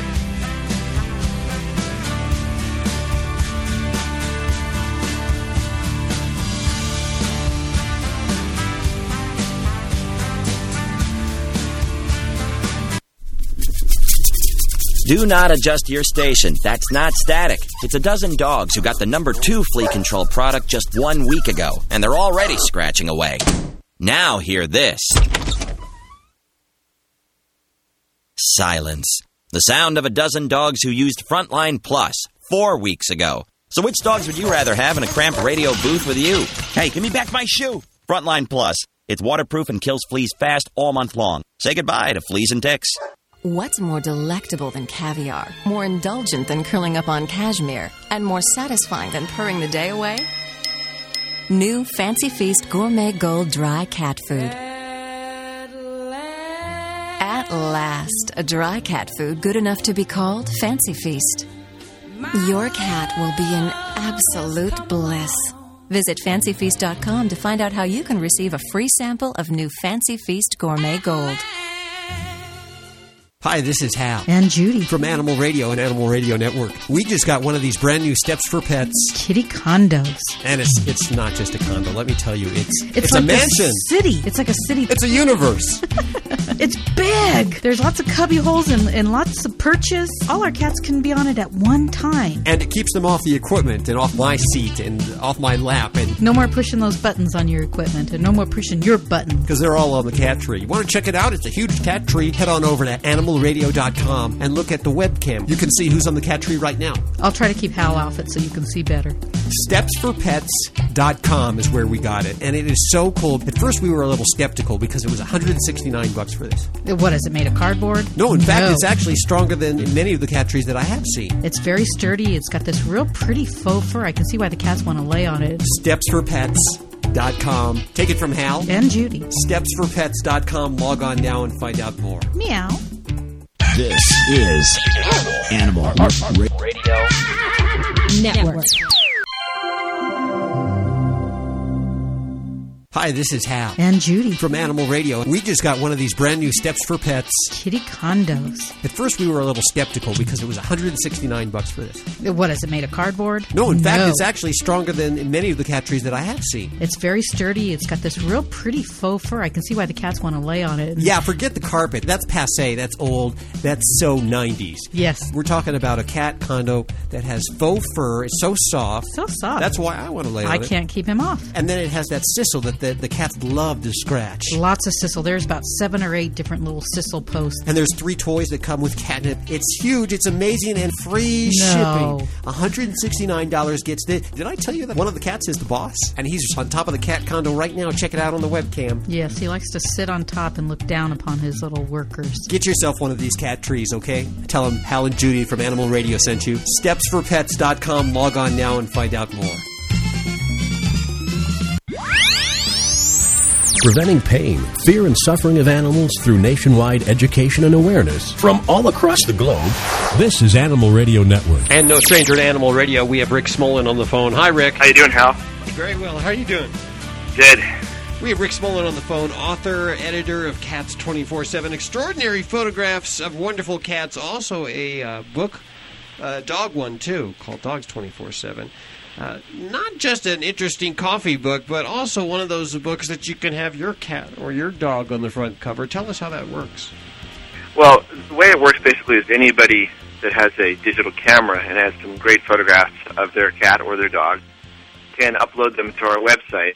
Do not adjust your station. That's not static. It's a dozen dogs who got the number two flea control product just one week ago, and they're already scratching away. Now hear this. Silence. The sound of a dozen dogs who used Frontline Plus four weeks ago. So which dogs would you rather have in a cramped radio booth with you? Hey, give me back my shoe. Frontline Plus. It's waterproof and kills fleas fast all month long. Say goodbye to fleas and ticks. What's more delectable than caviar, more indulgent than curling up on cashmere, and more satisfying than purring the day away? New Fancy Feast Gourmet Gold Dry Cat Food. At last, a dry cat food good enough to be called Fancy Feast. Your cat will be in absolute bliss. Visit fancy feast dot com to find out how you can receive a free sample of new Fancy Feast Gourmet Gold. Hi, this is Hal. And Judy. From Animal Radio and Animal Radio Network. We just got one of these brand new Steps for Pets. Kitty condos. And it's it's not just a condo. Let me tell you, it's it's, it's like a mansion. A city. It's like a city. It's a universe. It's big. There's lots of cubby holes and, and lots of perches. All our cats can be on it at one time. And it keeps them off the equipment and off my seat and off my lap. And no more pushing those buttons on your equipment and no more pushing your button. Because they're all on the cat tree. You want to check it out? It's a huge cat tree. Head on over to animal radio dot com and look at the webcam. You can see who's on the cat tree right now. I'll try to keep Hal off it so you can see better. steps for pets dot com is where we got it. And it is so cool. At first we were a little skeptical because it was one hundred sixty-nine bucks for this. What, is it made of cardboard? No, in no. fact, it's actually stronger than many of the cat trees that I have seen. It's very sturdy. It's got this real pretty faux fur. I can see why the cats want to lay on it. steps for pets dot com. Take it from Hal. And Judy. steps for pets dot com. Log on now and find out more. Meow. This is Animal Radio Network. Hi, this is Hal. And Judy. From Animal Radio. We just got one of these brand new Steps for Pets. Kitty condos. At first we were a little skeptical because it was one hundred sixty-nine bucks for this. What, is it made of cardboard? No, in no. fact, it's actually stronger than many of the cat trees that I have seen. It's very sturdy. It's got this real pretty faux fur. I can see why the cats want to lay on it. Yeah, forget the carpet. That's passé. That's old. That's so nineties. Yes. We're talking about a cat condo that has faux fur. It's so soft. So soft. That's why I want to lay on I it. can't keep him off. And then it has that sisal that that the cats love to scratch. Lots of sissel. There's about seven or eight different little sissel posts. And there's three toys that come with catnip. It's huge, it's amazing, and free No. shipping. one hundred sixty-nine dollars gets the... Did I tell you that one of the cats is the boss? And he's on top of the cat condo right now. Check it out on the webcam. Yes, he likes to sit on top and look down upon his little workers. Get yourself one of these cat trees, okay? Tell them Hal and Judy from Animal Radio sent you. steps for pets dot com. Log on now and find out more. Preventing pain, fear, and suffering of animals through nationwide education and awareness from all across the globe. This is Animal Radio Network. And no stranger to Animal Radio, we have Rick Smolin on the phone. Hi, Rick. How you doing, Hal? Very well. How are you doing? Good. We have Rick Smolin on the phone, author, editor of Cats twenty-four seven, extraordinary photographs of wonderful cats, also a uh, book, uh, dog one, too, called Dogs twenty-four seven. Uh, not just an interesting coffee book, but also one of those books that you can have your cat or your dog on the front cover. Tell us how that works. Well, the way it works basically is anybody that has a digital camera and has some great photographs of their cat or their dog can upload them to our website.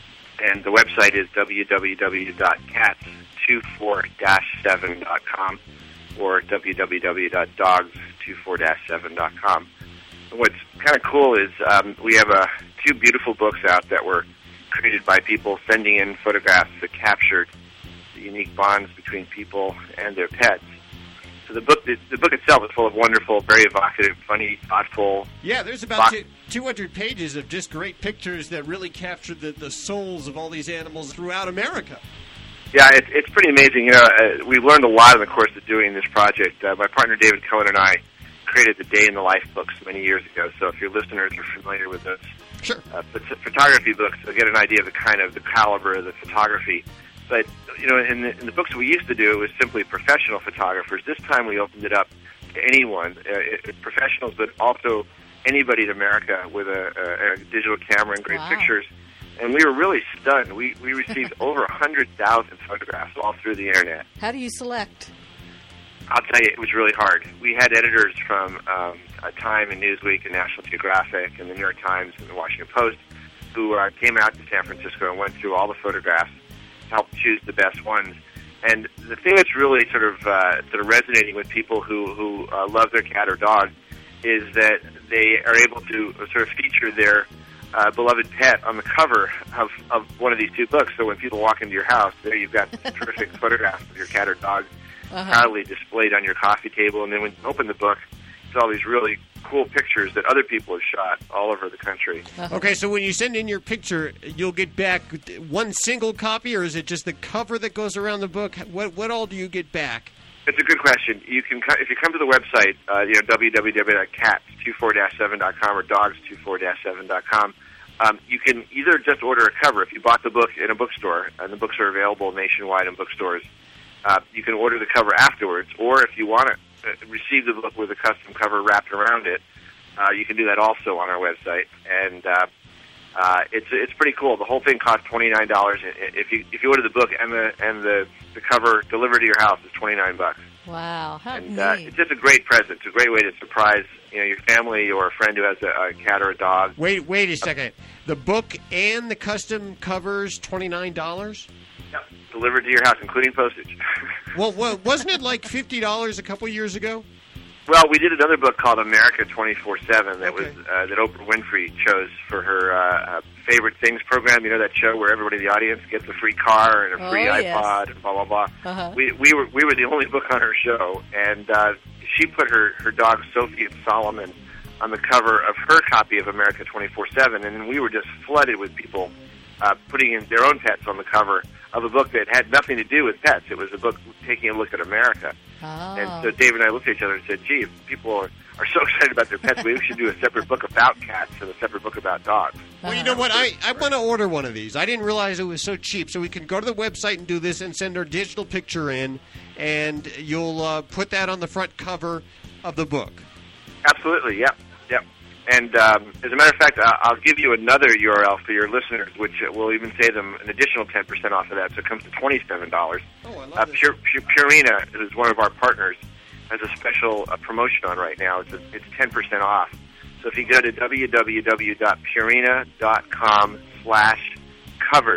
And the website is w w w dot cats twenty-four seven dot com or w w w dot dogs twenty-four seven dot com. What's kind of cool is um, we have uh, two beautiful books out that were created by people sending in photographs that captured the unique bonds between people and their pets. So the book, the, the book itself is full of wonderful, very evocative, funny, thoughtful. Yeah, there's about two, two hundred pages of just great pictures that really capture the, the souls of all these animals throughout America. Yeah, it, it's pretty amazing. You know, uh, we learned a lot in the course of doing this project. Uh, my partner David Cohen and I created the Day in the Life books many years ago. So if your listeners are familiar with those sure. uh, photography books, they'll get an idea of the kind of the caliber of the photography. But, you know, in the, in the books we used to do, it was simply professional photographers. This time we opened it up to anyone, uh, it, professionals, but also anybody in America with a, a, a digital camera and great Wow. pictures. And we were really stunned. We, we received over one hundred thousand photographs all through the Internet. How do you select? I'll tell you, it was really hard. We had editors from um, Time and Newsweek and National Geographic and the New York Times and the Washington Post who uh, came out to San Francisco and went through all the photographs to help choose the best ones. And the thing that's really sort of uh, sort of resonating with people who, who uh, love their cat or dog is that they are able to sort of feature their uh, beloved pet on the cover of, of one of these two books. So when people walk into your house, there you've got terrific photographs of your cat or dog uh-huh. proudly displayed on your coffee table. And then when you open the book, it's all these really cool pictures that other people have shot all over the country. Uh-huh. Okay, so when you send in your picture, you'll get back one single copy, or is it just the cover that goes around the book? What what all do you get back? It's a good question. You can, if you come to the website, uh, you know, w w w dot cats twenty-four seven dot com or dogs twenty-four seven dot com, um, you can either just order a cover. If you bought the book in a bookstore, and the books are available nationwide in bookstores, uh, you can order the cover afterwards. Or if you want to uh, receive the book with a custom cover wrapped around it, uh, you can do that also on our website. And uh, uh, it's it's pretty cool. The whole thing costs twenty-nine dollars. If you if you order the book and the and the, the cover delivered to your house, it's twenty-nine bucks. Wow, how and neat. uh, it's just a great present. It's a great way to surprise, you know, your family or a friend who has a, a cat or a dog. Wait, wait a second. The book and the custom covers twenty-nine dollars? Yep, delivered to your house, including postage. well, well, wasn't it like fifty dollars a couple years ago? Well, we did another book called America twenty-four seven that okay. was uh, that Oprah Winfrey chose for her uh, uh, Favorite Things program. You know, that show where everybody in the audience gets a free car and a free oh, iPod yes. and blah blah blah. Uh-huh. We we were we were the only book on her show, and uh, she put her her dog Sophie and Solomon on the cover of her copy of America twenty-four seven, and then we were just flooded with people uh, putting in their own pets on the cover of a book that had nothing to do with pets. It was a book taking a look at America. Oh. And so Dave and I looked at each other and said, gee, if people are, are so excited about their pets, maybe we should do a separate book about cats and a separate book about dogs. Well, you know what? I, I want to order one of these. I didn't realize it was so cheap. So we can go to the website and do this and send our digital picture in, and you'll uh, put that on the front cover of the book. Absolutely, yep, yep. And um, as a matter of fact, I'll give you another U R L for your listeners, which will even save them an additional ten percent off of that. So it comes to twenty-seven dollars. Oh, I love uh, this. Pur- Pur- Purina, who's one of our partners, has a special uh, promotion on right now. It's, a, it's ten percent off. So if you go to w w w dot purina dot com slash covers,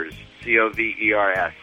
C O V E R S.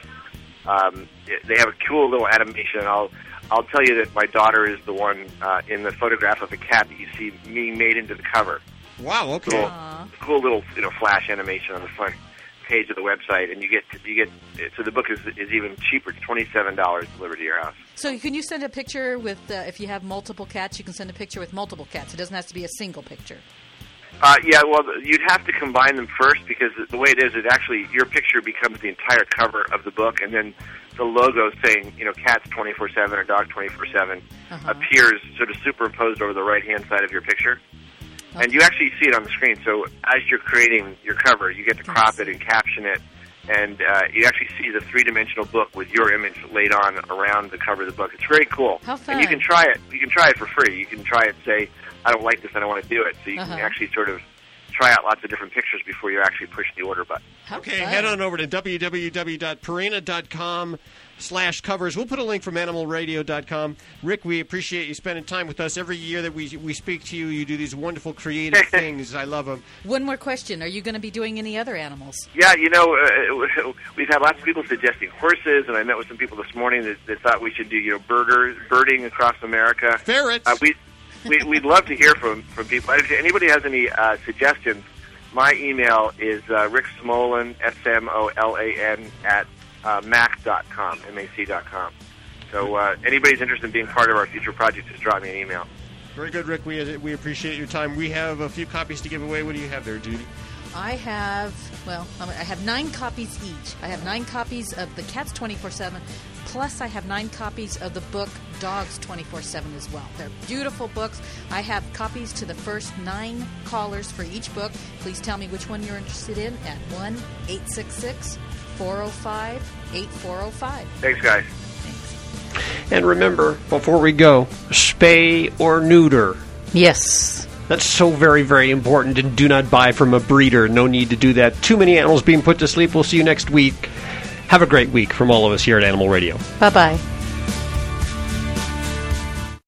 Um, they have a cool little animation. I'll I'll tell you that my daughter is the one uh, in the photograph of a cat that you see me made into the cover. Wow, okay. Little, cool little you know flash animation on the front page of the website, and you get you get so the book is is even cheaper. It's twenty seven dollars delivered to your house. So can you send a picture with uh, if you have multiple cats, you can send a picture with multiple cats. It doesn't have to be a single picture. Uh, yeah, well, you'd have to combine them first because the way it is, it actually your picture becomes the entire cover of the book, and then the logo saying you know cats twenty-four seven or dog twenty-four seven uh-huh. appears sort of superimposed over the right hand side of your picture. Okay. And you actually see it on the screen. So as you're creating your cover, you get to crop it and caption it, and uh, you actually see the three-dimensional book with your image laid on around the cover of the book. It's very cool. How fun. And you can try it. You can try it for free. You can try it and say, I don't like this, I don't want to do it. So you uh-huh. can actually sort of try out lots of different pictures before you actually push the order button. Okay, head on over to w w w dot purina dot com slash covers. We'll put a link from animal radio dot com. Rick, we appreciate you spending time with us. Every year that we we speak to you, you do these wonderful creative things. I love them. One more question. Are you going to be doing any other animals? Yeah, you know, uh, we've had lots of people suggesting horses, and I met with some people this morning that, that thought we should do, you know, birders, birding across America. Ferrets. Uh, we, we, we'd love to hear from, from people. If anybody has any uh, suggestions, my email is uh, Rick Smolan, S M O L A N, at uh, mac dot com, M A C dot com. So uh, anybody's interested in being part of our future project, just drop me an email. Very good, Rick. We, we appreciate your time. We have a few copies to give away. What do you have there, Judy? I have, well, I have nine copies each. I have nine copies of the Cats twenty-four seven, plus I have nine copies of the book Dogs twenty-four seven as well. They're beautiful books. I have copies to the first nine callers for each book. Please tell me which one you're interested in at one eight six six, four oh five, eight four oh five. Thanks, guys. And remember, before we go, spay or neuter. Yes. That's so very, very important. And do not buy from a breeder. No need to do that. Too many animals being put to sleep. We'll see you next week. Have a great week from all of us here at Animal Radio. Bye-bye.